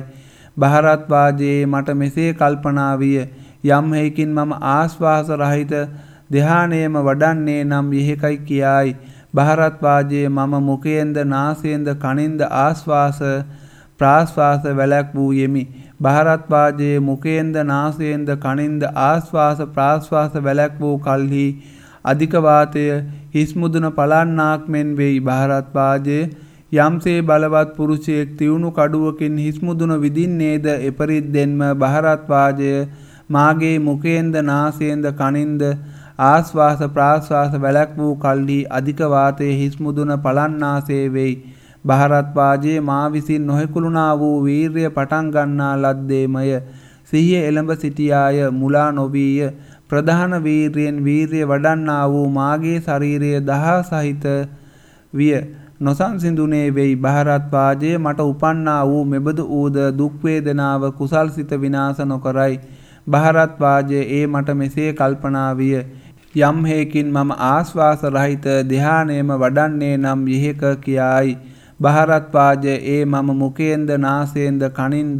භාරද්වාජයේ මට මෙසේ කල්පනා විය. යම් හේකින් මම ආශ්වාස රහිත ධ්‍යානයම වඩන්නේ නම් යෙහෙකයි කියායි. භාරද්වාජයේ මම මුඛයෙන්ද නාසයෙන්ද කනින්ද ආශ්වාස ප්‍රාශ්වාස වැළැක් වූ යෙමි. භාරද්වාජයේ මුඛයෙන්ද නාසයෙන්ද කනින්ද ආශ්වාස ප්‍රාශ්වාස වැළැක් වූ කල්හි අධික වාතය හිස් මුදුන පලන්නාක් මෙන් වෙයි. භාරද්වාජයේ යම්සේ බලවත් පුරුෂයෙක් තියුණු කඩුවකින් හිස් මුදුන විදින්නේද එපරිද්දෙන්ම භාරද්වාජය මාගේ මුඛයෙන්ද නාසයෙන්ද කනින්ද ආශ්වාස ප්‍රාශ්වාස වැළැක් වූ කල්හි අධික වාතයේ හිස් මුදුන පලන්නාසේ වෙයි. භාරද්වාජයේ මා විසින් නොහෙකුළුණා වූ වීර්යය පටන් ගන්නා ලද්දේමය. සිහිය එළඹ සිටියාය, මුලා නොවීය. ප්‍රධාන වීර්යයෙන් වීර්යය වඩන්නා වූ මාගේ ශරීරය දහ සහිත විය. නොසන්සිඳුනේ වෙයි. භාරද්වාජයේ මට උපන්නා වූ මෙබඳු ඌද දුක් වේදනාව කුසල් සිත විනාශ නොකරයි. භාරද්වාජයේ ඒ මට මෙසේ කල්පනා විය. යම් හේකින් මම ආශ්වාස රහිත ධ්‍යානයම වඩන්නේ නම් යෙහෙක කියායි. භාරද්වාජයේ ඒ මම මුඛයෙන්ද නාසයෙන්ද කනින්ද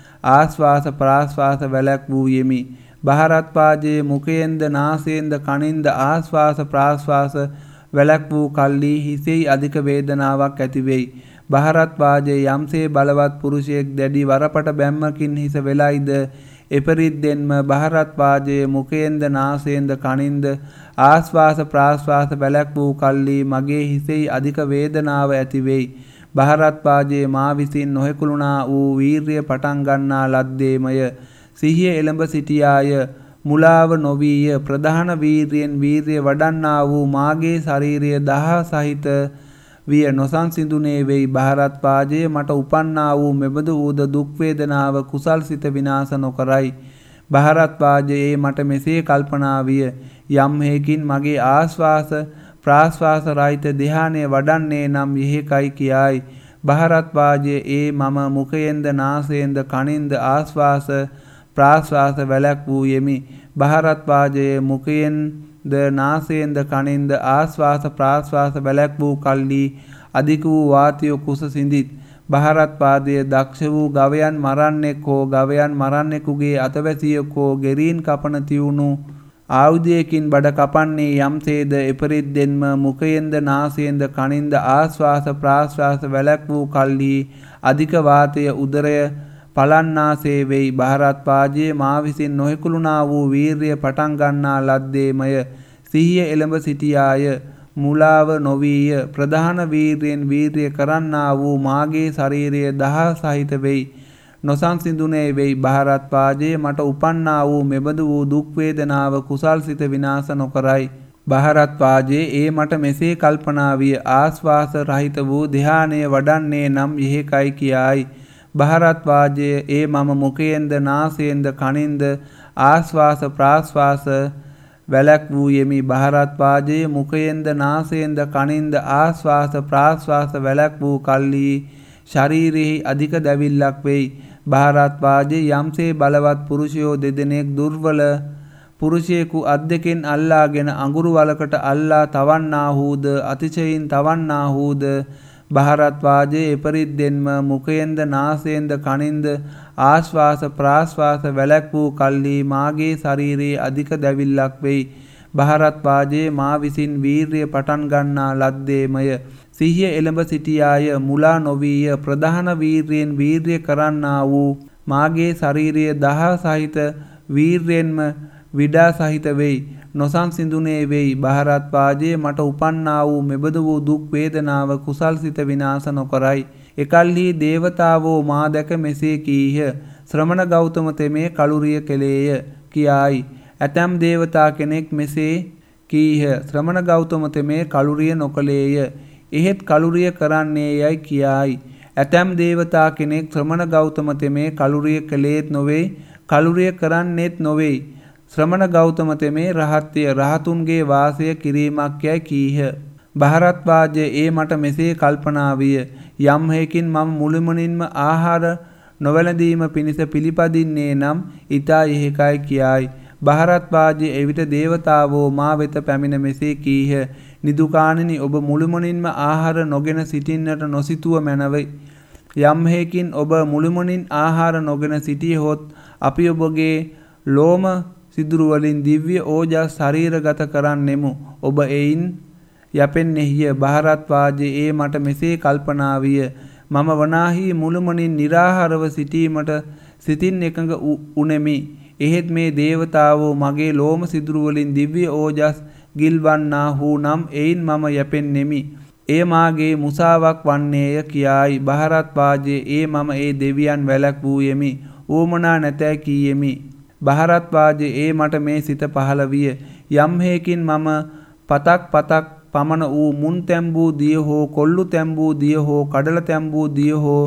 ආශ්වාස ප්‍රාශ්වාස වැළැක් වූ යෙමි. භාරද්වාජයේ මුඛයෙන්ද නාසයෙන්ද කනින්ද ආශ්වාස ප්‍රාශ්වාස වැළැක් වූ කල්ලි හිසෙහි අධික වේදනාවක් ඇතිවෙයි. භාරද්වාජයේ යම්සේ බලවත් පුරුෂයෙක් දැඩි වරපට බැම්මකින් හිස වෙලයිද එපරිද්දෙන්ම භාරද්වාජයේ මුඛයෙන්ද නාසයෙන්ද කනින්ද ආශ්වාස ප්‍රාශ්වාස වැළැක් වූ කල්ලි මගේ හිසෙහි අධික වේදනාව ඇතිවෙයි. භාරද්වාජයේ මා විසින් නොහෙකුළුණා වූ වීර්යය පටන් ගන්නා ලද්දේමය. සිහිය එළඹ සිටියාය, මුලාව නොවීය. ප්‍රධාන වීර්යයෙන් වීර්යය වඩන්නා වූ මාගේ ශරීරය දහ සහිත විය. නොසන්සිඳුනේ වෙයි. භාරද්වාජයේ මට උපන්නා වූ මෙබඳු ඌද දුක් වේදනාව කුසල් සිත විනාශ නොකරයි. භාරද්වාජයේ මට මෙසේ කල්පනා විය. යම් හේකින් මගේ ආශ්වාස ප්‍රාශ්වාස රහිත ධ්‍යානය වඩන්නේ නම් යෙහෙකයි කියායි. භාරද්වාජයේ ඒ මම මුඛයෙන්ද නාසයෙන්ද කනින්ද ආශ්වාස ප්‍රාශ්වාස වැළැක් වූ යෙමි. භාරද්වාජයේ මුඛයෙන්ද නාසයෙන්ද කනින්ද ආශ්වාස ප්‍රාශ්වාස වැළැක් වූ කල්ලි අධික වූ වාතය කුස සිඳිත්. භාරද්වාජයේ දක්ෂ වූ ගවයන් මරන්නෙක් හෝ ගවයන් මරන්නෙකුගේ අතවැසියෙක් හෝ ගෙරීන් කපන තියුණු ආයුධයකින් බඩ කපන්නේ යම්සේද එපරිද්දෙන්ම මුඛයෙන්ද නාසයෙන්ද කනින්ද ආශ්වාස ප්‍රාශ්වාස වැළැක් වූ කල්හි අධික වාතය උදරය පලන්නාසේ වෙයි. භාරද්වාජයේ මා විසින් නොහෙකුළුණා වූ වීර්යය පටන් ගන්නා ලද්දේමය. සිහිය එළඹ සිටියාය, මුලාව නොවීය. ප්‍රධාන වීර්යයෙන් වීර්යය කරන්නා වූ මාගේ ශරීරය දහ සහිත වෙයි. නොසන්සිඳුනේ වෙයි. භාරද්වාජයේ මට උපන්නා වූ මෙබඳු වූ දුක් වේදනාව කුසල් සිත විනාශ නොකරයි. භාරද්වාජයේ ඒ මට මෙසේ කල්පනා විය. ආශ්වාස රහිත වූ ධ්‍යානය වඩන්නේ නම් යෙහෙකයි කියායි. භාරද්වාජයේ ඒ මම මුඛයෙන්ද නාසයෙන්ද කනින්ද ආශ්වාස ප්‍රාශ්වාස වැළැක් වූ යෙමි. භාරද්වාජයේ මුඛයෙන්ද නාසයෙන්ද කනින්ද ආශ්වාස ප්‍රාශ්වාස වැළැක් වූ කල්හි ශරීරෙහි අධික දැවිල්ලක් වෙයි. භාරද්වාජයේ යම්සේ බලවත් පුරුෂයෝ දෙදෙනෙක් දුර්වල පුරුෂයෙකු අත් දෙකෙන් අල්ලාගෙන අඟුරු වලකට අල්ලා තවන්නාහුද අතිශයින් තවන්නාහුද භාරද්වාජයේ එපරිද්දෙන්ම මුඛයෙන්ද නාසයෙන්ද කනින්ද ආශ්වාස ප්‍රාශ්වාස වැළැක් වූ කල්හි මාගේ ශරීරයේ අධික දැවිල්ලක් වෙයි. භාරද්වාජයේ මා විසින් වීර්යය පටන් ගන්නා ලද්දේමය. සිහිය එළඹ සිටියාය, මුලා නොවීය. ප්‍රධාන වීර්යයෙන් වීර්යය කරන්නා වූ මාගේ ශරීරය දහ සහිත වීර්යෙන්ම විඩා සහිත වෙයි. නොසන්සිඳුනේ වෙයි. බහරත්වාජය මට උපන්නා වූ මෙබඳු වූ දුක් වේදනාව කුසල්සිත විනාශ නොකරයි. එකල්හි දේවතාවෝ මා දැක මෙසේ කීහ. ශ්‍රමණ ගෞතම තෙමේ කලුරිය කෙලේය කියායි. ඇතැම් දේවතා කෙනෙක් මෙසේ කීහ. ශ්‍රමණ ගෞතම තෙමේ කලුරිය නොකලේය. එහෙත් කලුරිය කරන්නේ යයි කියායි. ඇතැම් දේවතා කෙනෙක් ශ්‍රමණ ගෞතම තෙමේ කලුරිය කළේත් නොවේ, කලුරිය කරන්නේත් නොවේ. ශ්‍රමණ ගෞතම තෙමේ රහත්ය රහතුන්ගේ වාසය කිරීමක් යයි කීහ. බහරත්වාජය ඒ මට මෙසේ කල්පනා විය. යම් හේකින් මම මුළුමනින්ම ආහාර නොවැළඳීම පිණිස පිළිපදින්නේ නම් ඊතා එහෙකයි කියායි. බහරත්වාජය එවිට දේවතාවෝ මා වෙත පැමිණ මෙසේ කීහ. නිදුකාණෙනි, ඔබ මුළුමනින්ම ආහාර නොගෙන සිටින්නට නොසිතුව මැනවයි. යම් හේකින් ඔබ මුළුමනින් ආහාර නොගෙන සිටියහොත් අපි ඔබගේ ලෝම සිදුරු වලින් දිව්‍ය ඕජස් ශරීරගත කරන්නෙමු. ඔබ එයින් යැපෙන්නේය. බහරත්වාජය ඒ මට මෙසේ කල්පනා විය. මම වනාහි මුළුමනින් निराහාරව සිටීමට සිතින් එකඟ උනේමි. එහෙත් මේ දේවතාවෝ මගේ ලෝම සිදුරු වලින් දිව්‍ය ඕජස් ගිල්වන්නාහු නම් එයින් මම යැපෙන්නෙමි. එය මාගේ මුසාවක් වන්නේය කියායි. බහරත්වාජය ඒ මම ඒ දෙවියන් වැළැක්වූයෙමි. ඌමනා නැතැයි කීයෙමි. බහරත්වාජය ඒ මට මේ සිත පහළ විය. යම් හේකින් මම පතක් පතක් පමණ වූ මුන් තැම්බූ දිය හෝ කොල්ලු තැම්බූ දිය හෝ කඩල තැම්බූ දිය හෝ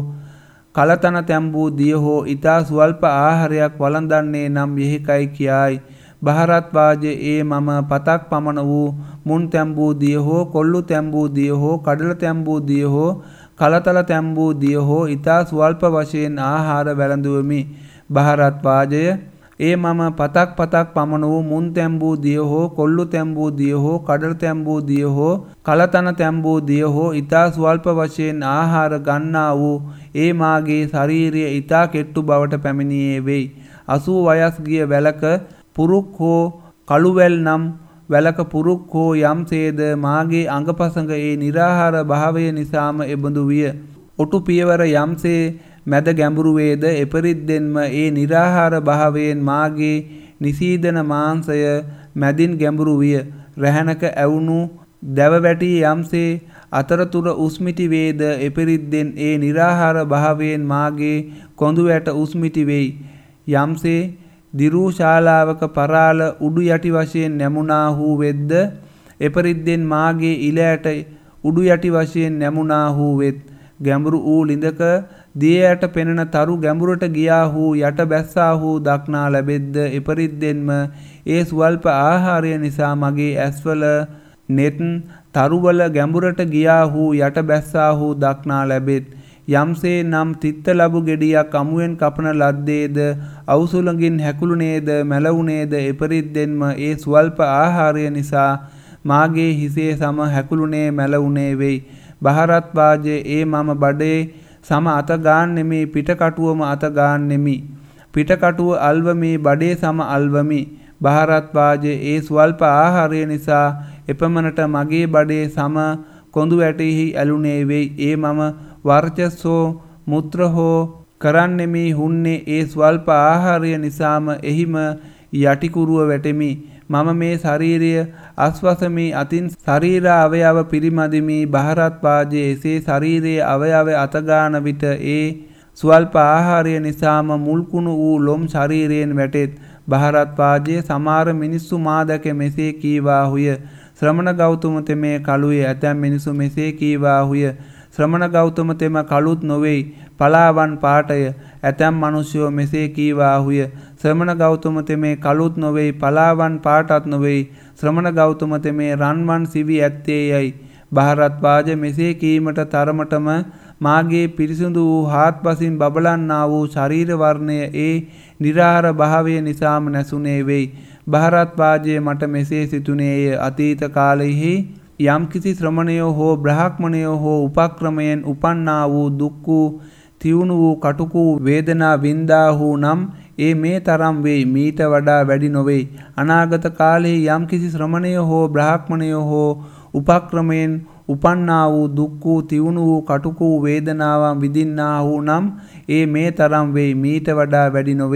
කලතන තැම්බූ දිය හෝ ඊතා ස්වල්ප ආහාරයක් වළඳන්නේ නම් යෙහිකයි කියායි. බහරත්වාජය ඒ මම පතක් පමණ වූ මුන් තැම්බූ දිය හෝ කොල්ලු තැම්බූ දිය හෝ කඩල තැම්බූ දිය හෝ කලතල තැම්බූ දිය හෝ ඊතා ස්වල්ප වශයෙන් ආහාර වැළඳුවෙමි. බහරත්වාජය ඒ මම පතක් පතක් පමණ වූ මුන් තැම්බූ දිය හෝ කොල්ලු තැම්බූ දිය හෝ කඩල තැම්බූ දිය හෝ කලතන තැම්බූ දිය හෝ ඊතා ස්වල්ප වශයෙන් ආහාර ගන්නා වූ ඒ මාගේ ශාරීරිය ඊතා කෙට්ටු බවට පැමිණියේ වෙයි. අසූ වයස් ගිය වැලක පුරුක් හෝ කළුවැල් නම් වැලක පුරුක් හෝ යම්සේද මාගේ අඟපසඟ ඒ निराහාර භාවය නිසාම එබඳු විය. ඔටු පියවර යම්සේ මැද ගැඹුරු වේද එපරිද්දෙන්ම ඒ निराහාර භාවයෙන් මාගේ නිසීදන මාංශය මැදින් ගැඹුරු විය. රැහැනක ඇවුණු දැව වැටි යම්සේ අතරතුර උස්මිටි වේද එපරිද්දෙන් ඒ निराහාර භාවයෙන් මාගේ කොඳු වැට උස්මිටි වෙයි. යම්සේ දිරූ ශාලාවක පරාල උඩු යටි වශයෙන් නැමුණාහු වෙද්ද එපරිද්දෙන් මාගේ ඉල ඇට උඩු යටි වශයෙන් නැමුණාහු වෙත්. ගැඹුරු වූ ලිඳක දියයට පෙනෙන තරු ගැඹුරට ගියාහු යට බැස්සාහු දක්නා ලැබෙද්ද එපරිද්දෙන්ම ඒ ස්වල්ප ආහාරය නිසා මගේ ඇස්වල නෙත් තරුවල ගැඹුරට ගියාහු යට බැස්සාහු දක්නා ලැබෙත්. යම්සේ නම් තිත්ත ලැබු ගෙඩියක් අමුවෙන් කපන ලද්දේද අවුසුලඟින් හැකුළුනේද මැලවුනේද එපරිද්දෙන්ම ඒ ස්වල්ප ආහාරය නිසා මාගේ හිසේ සම හැකුළුනේ මැලවුනේ වෙයි. බහරත්වාජය ඒ මම බඩේ සම අත ගාන්නෙමි, පිටකටුවම අත ගාන්නෙමි. පිටකටුව අල්වමි, බඩේ සම අල්වමි. බහරත්වාජය ඒ ස්වල්ප ආහාරය නිසා එපමණට මගේ බඩේ සම කොඳු වැටෙහි ඇලුනේ වෙයි. ඒ මම වර්චස්සෝ මුත්‍ර හෝ කරන්නෙමි හුන්නේ ඒ ස්වල්ප ආහාරය නිසාම එහිම යටිකුරුව වැටෙමි. මම මේ ශාරීරිය අස්වසමි, අතින් ශරීර අවයව පිරිමදිමි. බහරත්වාජය එසේ ශරීරයේ අවයව අතගාන විට ඒ ස්වල්ප ආහාරය නිසාම මුල්කුණු වූ ලොම් ශරීරයෙන් වැටෙත්. බහරත්වාජය සමහර මිනිස්සු මා දැක මෙසේ කීවාහුය. ශ්‍රමණ ගෞතම තෙමේ කළුවේ. ඇතැම් මිනිසු මෙසේ කීවාහුය. ශ්‍රමණ ගෞතම තෙම කළුත් නොවේයි, පලාවන් පාටය. ඇතැම් මිනිසයෝ මෙසේ කීවාහුය. ශ්‍රමණ ගෞතම තෙමේ කළුත් නොවේයි, පලාවන් පාටත් නොවේයි. ශ්‍රමණ ගෞතම තෙමේ රන්වන් සිවි ඇත්තේ යයි. බහරත්වාජය මෙසේ කීමට තරමටම මාගේ පිරිසිදු වූ හාත්පසින් බබලන්නා වූ ශරීර වර්ණය ඒ निराහාර භාවය නිසාම නැසුනේ වෙයි. බහරත්වාජය මට මෙසේ සිතුනේය. අතීත කාලයෙහි යම්කිසි ශ්‍රමණයෝ හෝ බ්‍රාහ්මණයෝ හෝ උපක්‍රමයෙන් උපන්නා වූ දුක් වූ තියුණු වූ කටුක වූ වේදනා වින්දාහු නම් ඒ මේ තරම් වෙයි, මීට වඩා වැඩි නොවේයි. අනාගත කාලයේ යම්කිසි ශ්‍රමණයෝ හෝ බ්‍රාහ්මණයෝ හෝ උපක්‍රමයෙන් උපන්නා වූ දුක් වූ තියුණු වූ කටුක වූ වේදනාවන් විඳින්නාහු නම් ඒ මේ තරම් වෙයි, මීට වඩා වැඩි නොවේයි.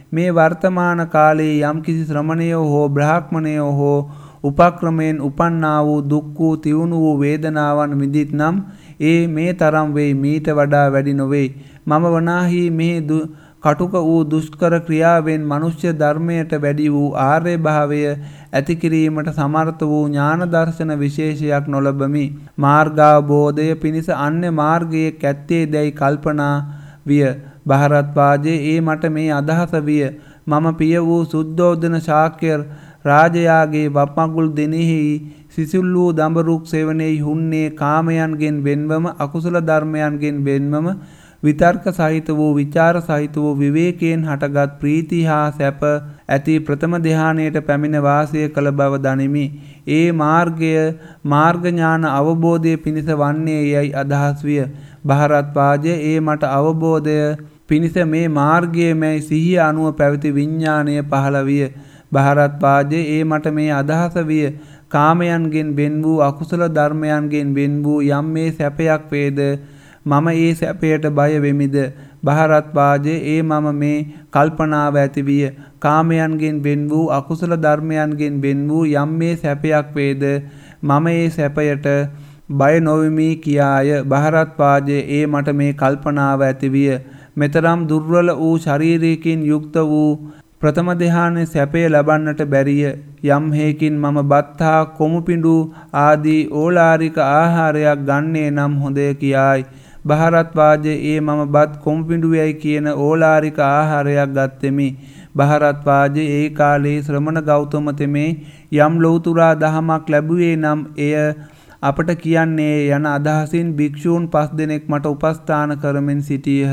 මේ වර්තමාන කාලයේ යම්කිසි ශ්‍රමණයෝ හෝ බ්‍රාහ්මණයෝ හෝ උපක්‍රමයෙන් උපන්නා වූ දුක් වූ තියුණු වූ වේදනාවන් විඳිත් නම් ඒ මේ තරම් වෙයි, මීට වඩා වැඩි නොවේ. මම වනාහි මේ කටුක වූ දුෂ්කර ක්‍රියාවෙන් මනුෂ්‍ය ධර්මයට වැඩි වූ ආර්ය භාවය ඇති කිරීමට සමර්ථ වූ ඥාන දර්ශන විශේෂයක් නොලබමි. මාර්ගාවබෝධය පිණිස අන්‍ය මාර්ගයේ ඇත්තේ දැයි කල්පනා විය. භාරද්වාජේ ඒ මට මේ අදහස විය. මම පිය වූ සුද්ධෝදන ශාක්‍ය රාජයාගේ වප්මගුල් දෙනෙහි සිසිල් වූ දඹරුක් සෙවණෙහි හුන්නේ කාමයන්ගෙන් වෙන්වම, අකුසල ධර්මයන්ගෙන් වෙන්වම, විතර්ක සහිත වූ විචාර සහිත වූ විවේකයෙන් හටගත් ප්‍රීති හා සැප ඇති ප්‍රථම ධ්‍යානයට පැමිණ වාසය කළ බව දනිමි. ඒ මාර්ගය මාර්ග ඥාන අවබෝධය පිණිස වන්නේ යයි අදහස් විය. භාරද්වාජය ඒ මට අවබෝධය පිණිස මේ මාර්ගයේමයි සිහිය අනුව පැවති විඥාණය පහළ විය. භාරද්වාජය ඒ මට මේ අදහස විය. කාමයන්ගෙන් වෙන් වූ අකුසල ධර්මයන්ගෙන් වෙන් වූ යම් මේ සැපයක් වේද, මම ඒ සැපයට බය වෙමිද? භාරද්වාජයේ ඒ මම මේ කල්පනාව ඇති විය. කාමයන්ගෙන් වෙන් වූ අකුසල ධර්මයන්ගෙන් වෙන් වූ යම් මේ සැපයක් වේද, මම ඒ සැපයට බය නොවෙමි කියාය. භාරද්වාජයේ ඒ මට මේ කල්පනාව ඇති විය. මෙතරම් දුර්වල වූ ශරීරයකින් යුක්ත වූ ප්‍රථම ධ්‍යානයේ සැපය ලබන්නට බැරිය. යම් හේකින් මම බත් හා කොමු පිඬු ආදී ඕලාරික ආහාරයක් ගන්නේ නම් හොඳය කියායි. භාරද්වාජයේ ඒ මම බත් කොමු පිඬුයයි කියන ඕලාරික ආහාරයක් ගත්තෙමි. භාරද්වාජයේ ඒ කාලේ ශ්‍රමණ ගෞතම තෙමේ යම් ලෞතුරා දහමක් ලැබුවේ නම් එය අපට කියන්නේ යන අදහසින් භික්ෂූන් පස් දෙනෙක් මට උපස්ථාන කරමින් සිටියහ.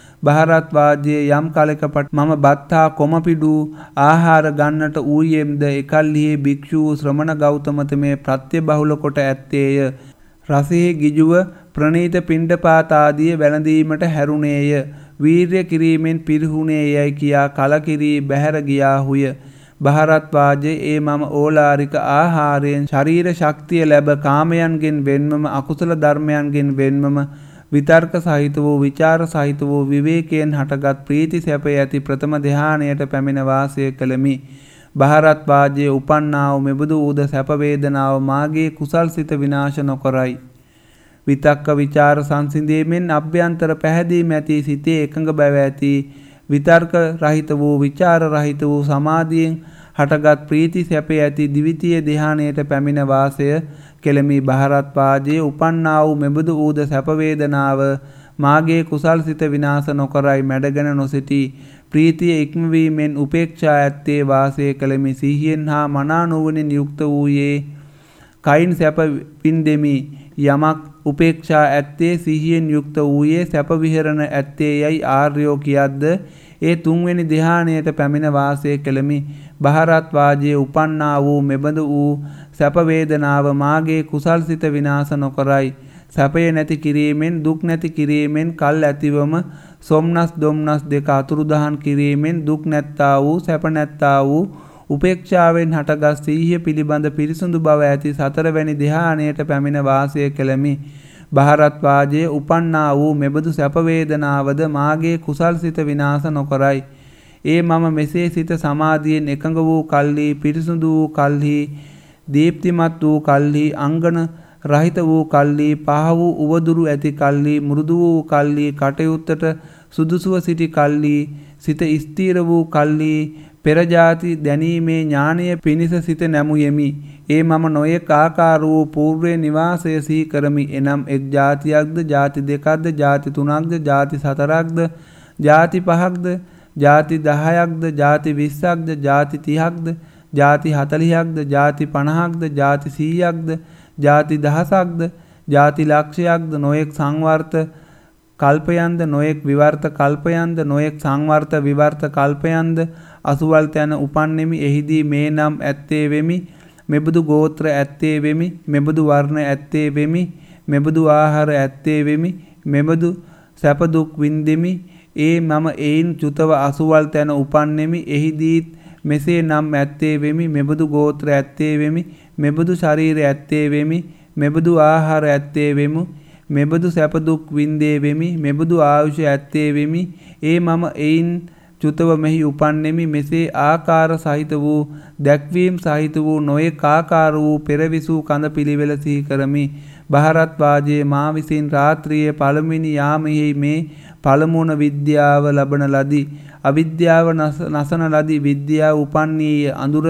භාරද්වාජයේ යම් කලකපට මම බත් හා කොම පිඬු ආහාර ගන්නට ඌයේම්ද එකල්හි භික්ෂූ ශ්‍රමණ ගෞතම තෙමේ ප්‍රත්‍ය බහුල කොට ඇත්තේය. රසයේ ගිජුව ප්‍රණීත පිණ්ඩපාත ආදිය වැළඳීමට හැරුණේය. වීර්ය කිරීමෙන් පිරිහුණේ යයි කියා කලකිරී බැහැර ගියාහුය. භාරද්වාජයේ ඒ මම ඕලාරික ආහාරයෙන් ශරීර ශක්තිය ලැබ කාමයන්ගෙන් වෙන්වම, අකුසල ධර්මයන්ගෙන් වෙන්වම, විතර්ක සහිත වූ විචාර සහිත වූ විවේකයෙන් හටගත් ප්‍රීති සැපය ඇති ප්‍රථම ධ්‍යානයට පැමිණ වාසය කළෙමි. භාරද්වාජයේ උපන්නා වූ මෙබඳු උද සැප වේදනාව මාගේ කුසල් සිත විනාශ නොකරයි. විතක්ක විචාර සංසිඳීමෙන් අභ්‍යන්තර පැහැදීම ඇති සිතේ එකඟ බව ඇති විතර්ක රහිත වූ විචාර රහිත වූ සමාධියෙන් හටගත් ප්‍රීති සැපේ ඇති ද්විතීය ධ්‍යානයට පැමිණ වාසය කෙලමි. භාරද්වාජයේ උපන්නා වූ මෙබඳු ඌද සැප වේදනාව මාගේ කුසල් සිත විනාශ නොකරයි මැඩගෙන නොසිටි. ප්‍රීතිය ඉක්මවීමෙන් උපේක්ෂා ඇත්තේ වාසය කළෙමි. සිහියෙන් හා මනා නුවණින් යුක්ත වූයේ කයින් සැප වින්දෙමි. යමක් උපේක්ෂා ඇත්තේ සිහියෙන් යුක්ත වූයේ සැප විහරණ ඇත්තේ යයි ආර්යෝ කියද්ද ඒ තුන්වෙනි ධ්‍යානයට පැමිණ වාසය කළෙමි. භාරද්වාජයේ උපන්නා වූ මෙබඳු වූ සැප වේදනාව මාගේ කුසල් සිත විනාශ නොකරයි. සැපය නැති කිරීමෙන්, දුක් නැති කිරීමෙන්, කල් ඇතිවම සොම්නස් දොම්නස් දෙක අතුරුදහන් කිරීමෙන් දුක් නැත්තා වූ, සැප නැත්තා වූ උපේක්ෂාවෙන් හටගත් සිහිය පිළිබඳ පිරිසුදු බව ඇති සතරවැනි ධ්‍යානයට පැමිණ වාසය කළෙමි. භාරද්වාජයේ උපන්නා වූ මෙබඳු සැප වේදනාවද මාගේ කුසල් සිත විනාශ නොකරයි. ඒ මම මෙසේ සිත සමාධියෙන් එකඟ වූ කල්හි, පිරිසුදු වූ කල්හි, දීප්තිමත් වූ කල්හි, අංගන රහිත වූ කල්හි, පහ වූ උවදුරු ඇති කල්හි, මෘදු වූ කල්හි, කටයුත්තට සුදුසුව සිටි කල්හි, සිත ස්ථීර වූ කල්හි, පෙර ජාති දැනීමේ ඥානය පිණිස සිත නැමුයෙමි. ඒ මම නොයෙක් ආකාර වූ పూర్වේ නිවාසය සිහි කරමි. එනම් එක් ජාතියක්ද, ජාති දෙකක්ද, ජාති තුනක්ද, ජාති හතරක්ද, ජාති පහක්ද, ජාති දහයක්ද, ජාති විස්සක්ද, ජාති තිහක්ද, ජාති හතළිහක්ද, ජාති පනහක්ද, ජාති සීයක්ද, ජාති දහසක්ද, ජාති ලක්ෂයක්ද, නොයෙක් සංවර්ත කල්පයන්ද, නොයෙක් විවර්ත කල්පයන්ද, නොයෙක් සංවර්ත විවර්ත කල්පයන්ද අසුවල් තැන උපන්නෙමි. එහිදී මේ නම් ඇත්තේ වෙමි, මෙබඳු ගෝත්‍ර ඇත්තේ වෙමි, මෙබඳු වර්ණ ඇත්තේ වෙමි, මෙබඳු ආහාර ඇත්තේ වෙමි, මෙබඳු සැප දුක් වින්දෙමි. ඒ මම එයින් චුතව අසුවල් තැන උපන්නෙමි. එහිදීත් මෙසේ නම් ඇත්තේ වෙමි, මෙබඳු ගෝත්‍ර ඇත්තේ වෙමි, මෙබඳු ශරීර ඇත්තේ වෙමි, මෙබඳු ආහාර ඇත්තේ වෙමු, මෙබඳු සැප දුක් වින්දේ වෙමි, මෙබඳු ආයුෂ ඇත්තේ වෙමි. ඒ මම එයින් චුතව මෙහි උපන්නෙමි. මෙසේ ආකාර සහිත වූ දැක්වීම් සහිත වූ නොයෙක් ආකාර වූ පෙරවිසූ කඳ පිළිවෙල සිහි කරමි. භාරද්වාජයේ මා විසින් රාත්‍රියේ පළමුවෙනි යාමෙහි මේ පළමුවන විද්‍යාව ලබන ලදී. අවිද්‍යාව නසන ලදී. විද්‍යාව උපන්නේය අඳුර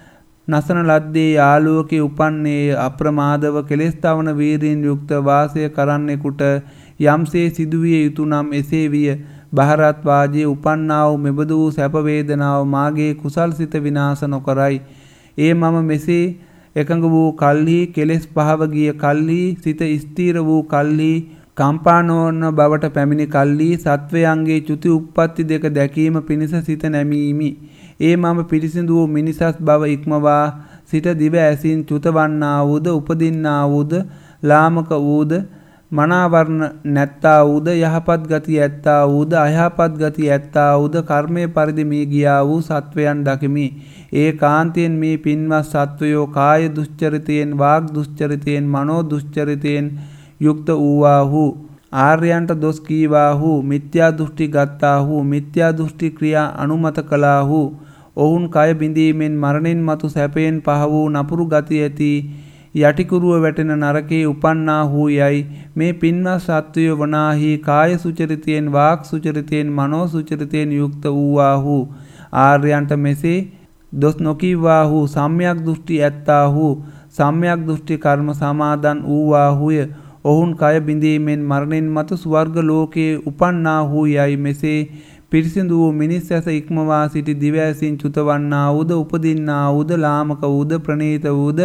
නසන ලද්දේ ආලෝකයේ උපන්නේය අප්‍රමාදව කෙලෙස් තවන වීරියෙන් යුක්ත වාසය කරන්නෙකුට යම්සේ සිදුවිය යුතු නම් එසේ විය. භාරද්වාජයේ උපන්නා වූ මෙබඳු වූ සැප වේදනාව මාගේ කුසල් සිත විනාශ නොකරයි. ඒ මම මෙසේ එකඟ වූ කල්හි කෙලෙස් පහව ගිය කල්හි සිත ස්ථීර වූ කල්හි කම්පා නොවන බවට පැමිණි කල්හි සත්වයන්ගේ චුති උප්පත්ති දෙක දැකීම පිණිස සිත නැමීමි. ඒ මම පිරිසිදු වූ මිනිසස් බව ඉක්මවා සිට දිව ඇසින් චුත වන්නා වූද උපදින්නා වූද ලාමක වූද මනාවරණ නැත්තා වූද යහපත් ගති ඇත්තා වූද අයහපත් ගති ඇත්තා වූද කර්මයේ පරිදි මේ ගියා වූ සත්වයන් දකිමි. ඒ කාන්තයෙන් මේ පින්වත් සත්වයෝ කාය දුස්චරිතයෙන් වාග් දුස්චරිතයෙන් මනෝ දුස්චරිතයෙන් යුක්ත වූවාහු. ආර්යයන්ට දොස් කීවාහු. මිත්‍යා දෘෂ්ටි ගත්තාහු. මිත්‍යා දෘෂ්ටි ක්‍රියා අනුමත කළාහු. ඔවුන් කය බිඳීමෙන් මරණින් මතු සැපයෙන් පහ වූ නපුරු ගති ඇති යටිකුරුව වැටෙන නරකේ උපන්නාහු යයි මේ පින්වත් සත්වයෝ වනාහි කාය සුචරිතයෙන් වාක් සුචරිතයෙන් මනෝ සුචරිතයෙන් යුක්ත වූවාහු. ආර්යයන්ට මෙසේ දොස් නොකීවාහු. සම්‍යක් දෘෂ්ටි ඇත්තාහු. සම්‍යක් දෘෂ්ටි කර්ම සමාදන් වූවාහුය. ඔවුන් කය බිඳීමෙන් මරණින් මතු ස්වර්ග ලෝකයේ උපන්නාහු යයි මෙසේ පිරිසිදු වූ මිනිස් ඇස ඉක්මවා සිටි දිව ඇසින් චුතවන්නා වූද උපදින්නා වූද ලාමක වූද ප්‍රණීත වූද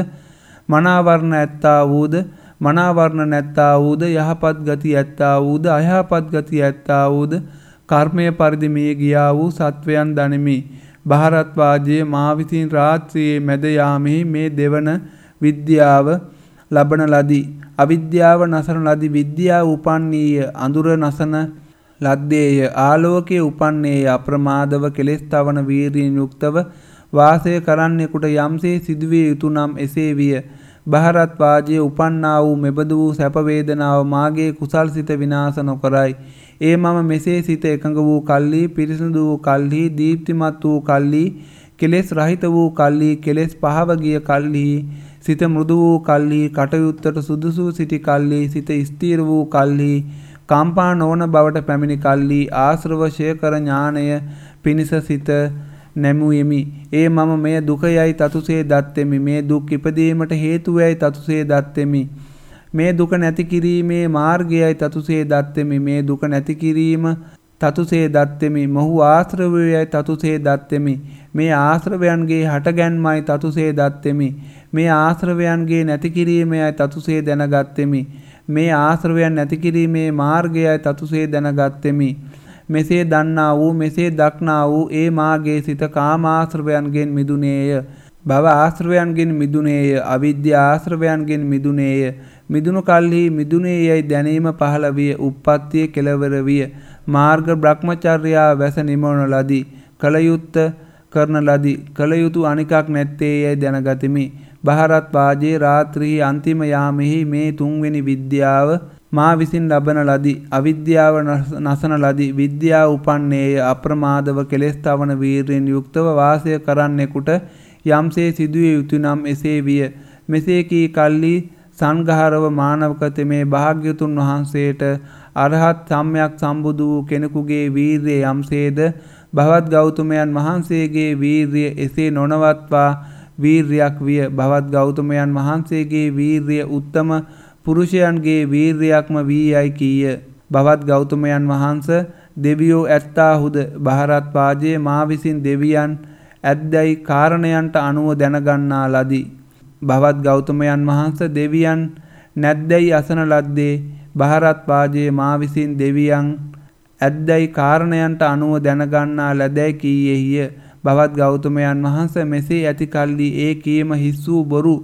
මනාවරණ ඇත්තා වූද මනාවරණ නැත්තා වූද යහපත් ගති ඇත්තා වූද අයහපත් ගති ඇත්තා වූද කර්මය පරිදි මේ ගියා වූ සත්වයන් දනිමි. භාරද්වාජයේ මා විසින් රාත්‍රියේ මැද යාමෙහි මේ දෙවන විද්‍යාව ලබන ලදී. අවිද්‍යාව නසන ලදී. විද්‍යාව උපන්නීය අඳුර නසන ලද්දේය. ආලෝකයේ උපන්නේය අප්‍රමාදව කෙලෙස් තවන වීරියෙන් යුක්තව වාසය කරන්නෙකුට යම්සේ සිදුවිය යුතු නම් එසේ විය. භාරද්වාජයේ උපන්නා වූ මෙබඳු වූ සැප වේදනාව මාගේ කුසල් සිත විනාශ නොකරයි. ඒ මම මෙසේ සිත එකඟ වූ කල්හි පිරිසිදු වූ කල්හි දීප්තිමත් වූ කල්හි කෙලෙස් රහිත වූ කල්හි කෙලෙස් පහව ගිය කල්හි සිත මෘදු වූ කල්හි කටයුත්තට සුදුසු සිටි කල්හි සිත ස්ථීර වූ කල්හි කම්පා නොවන බවට පැමිණි කල්හි ආශ්‍රව ශය කර ඥානය පිණිස සිත නැමුවෙමි. ඒ මම මෙය දුකයයි තතුසේ දත්තෙමි. මේ දුක් ඉපදීමට හේතුවයි තතුසේ දත්තෙමි. මේ දුක නැති කිරීමේ මාර්ගයයි තතුසේ දත්තෙමි. මේ දුක නැති කිරීම තතුසේ දත්තෙමි. මොහු ආශ්‍රවයයි තතුසේ දත්තෙමි. මේ ආශ්‍රවයන්ගේ හටගැන්මයි තතුසේ දත්තෙමි. මේ ආශ්‍රවයන්ගේ නැති කිරීමයි තතුසේ දැනගත්තෙමි. මේ ආශ්‍රවයන් නැති කිරීමේ මාර්ගයයි තතුසේ දැනගත්තෙමි. මෙසේ දන්නා වූ මෙසේ දක්නා වූ ඒ මාගේ සිත කාමාශ්‍රවයන්ගෙන් මිදුනේය. භව ආශ්‍රවයන්ගෙන් මිදුනේය. අවිද්‍යා ආශ්‍රවයන්ගෙන් මිදුනේය. මිදුණු කල්හි මිදුනේ යයි දැනීම පහළ විය. උප්පත්තිය කෙලවර විය. මාර්ග බ්‍රහ්මචර්යා වැස නිමවන ලදී. කලයුත්ත කරන ලදී. කලයුතු අනිකක් නැත්තේ යයි දැනගතිමි. භාරද්වාජයේ රාත්‍රියේ අන්තිම යාමෙහි මේ තුන්වෙනි විද්‍යාව මා විසින් ලබන ලදී. අවිද්‍යාව නසන ලදී. විද්‍යාව උපන්නේය අප්‍රමාදව කෙලෙස් තවන වීරියෙන් යුක්තව වාසය කරන්නෙකුට යම්සේ සිදුවිය යුතු නම් එසේ විය. මෙසේ කී කල්හි සංඝහරව මානවකතමේ භාග්‍යතුන් වහන්සේට අරහත් සම්්‍යක් සම්බුදු වූ කෙනෙකුගේ වීරිය යම්සේද භවත් ගෞතමයන් වහන්සේගේ වීරිය එසේ නොනවත්වා වීර්යයක් විය. භවත් ගෞතමයන් වහන්සේගේ වීර්ය උත්තම පුරුෂයන්ගේ වීර්යයක්ම වී යයි කීය. භවත් ගෞතමයන් වහන්ස දෙවියෝ ඇත්තාහුද? භාරද්වාජයේ මා විසින් දෙවියන් ඇද්දැයි කාරණයන්ට අනුව දැනගන්නා ලදී. භවත් ගෞතමයන් වහන්ස දෙවියන් නැද්දැයි අසන ලද්දේ භාරද්වාජයේ මා විසින් දෙවියන් ඇද්දැයි කාරණයන්ට අනුව දැනගන්නා ලදැයි කීයේය. භවත් ගෞතමයන් වහන්ස මෙසේ ඇති කල්ලි ඒ කීම හිස් වූ බොරු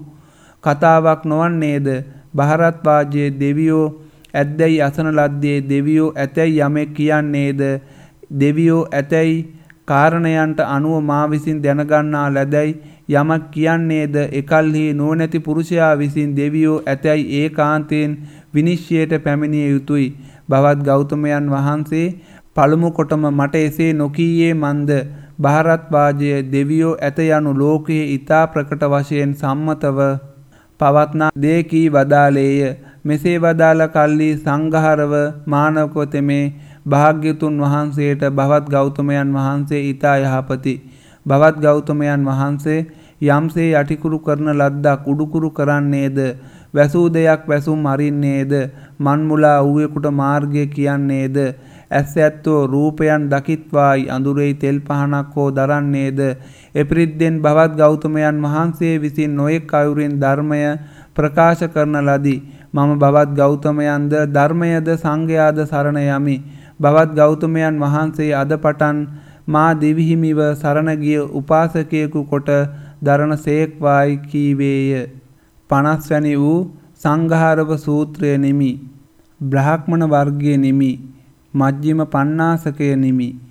කතාවක් නොවන්නේද? භාරද්වාජයේ දෙවියෝ ඇද්දැයි අසන ලද්දේ දෙවියෝ ඇතැයි යමෙක් කියන්නේද? දෙවියෝ ඇතැයි කාරණයන්ට අනුව මා විසින් දැනගන්නා ලදැයි යමක් කියන්නේද? එකල්හි නුවණැති පුරුෂයා විසින් දෙවියෝ ඇතැයි ඒකාන්තයෙන් විනිශ්චයට පැමිණිය යුතුය. භවත් ගෞතමයන් වහන්සේ පළමු කොටම මට එසේ නොකීයේ මන්ද භාරද්වාජය දෙවියෝ ඇත යනු ලෝකයේ ඊතා ප්‍රකට වශයෙන් සම්මතව පවත්නා දේ කී වදාළේය. මෙසේ වදාළ කල්ලි සංඝහරව මානවකතමේ භාග්‍යතුන් වහන්සේට භවත් ගෞතමයන් වහන්සේ ඊතා යහපති. භවත් ගෞතමයන් වහන්සේ යම්සේ යටිකුරු කරන ලද්දක් උඩුකුරු කරන්නේද, වැසූ දෙයක් වැසුම් අරින්නේද, මන්මුලා වූයෙකුට මාර්ගය කියන්නේද, ඇස් ඇත්තෝ රූපයන් දකිත්වායි අඳුරෙහි තෙල් පහනක් හෝ දරන්නේද, එපිරිද්දෙන් භවත් ගෞතමයන් වහන්සේ විසින් නොයෙක් අයුරින් ධර්මය ප්‍රකාශ කරන ලදී. මම භවත් ගෞතමයන්ද ධර්මයද සංඝයාද සරණ යමි. භවත් ගෞතමයන් වහන්සේ අද පටන් මා දිවිහිමිව සරණ ගිය උපාසකයෙකු කොට දරණ සේක්වායි කීවේය. පනස් වැනි වූ සංඝාරව සූත්‍රය නිමි. බ්‍රාහ්මණ වර්ගයේ නිමි. මජ්ක්‍ධිම පඤ්ඤාසකය නිමි.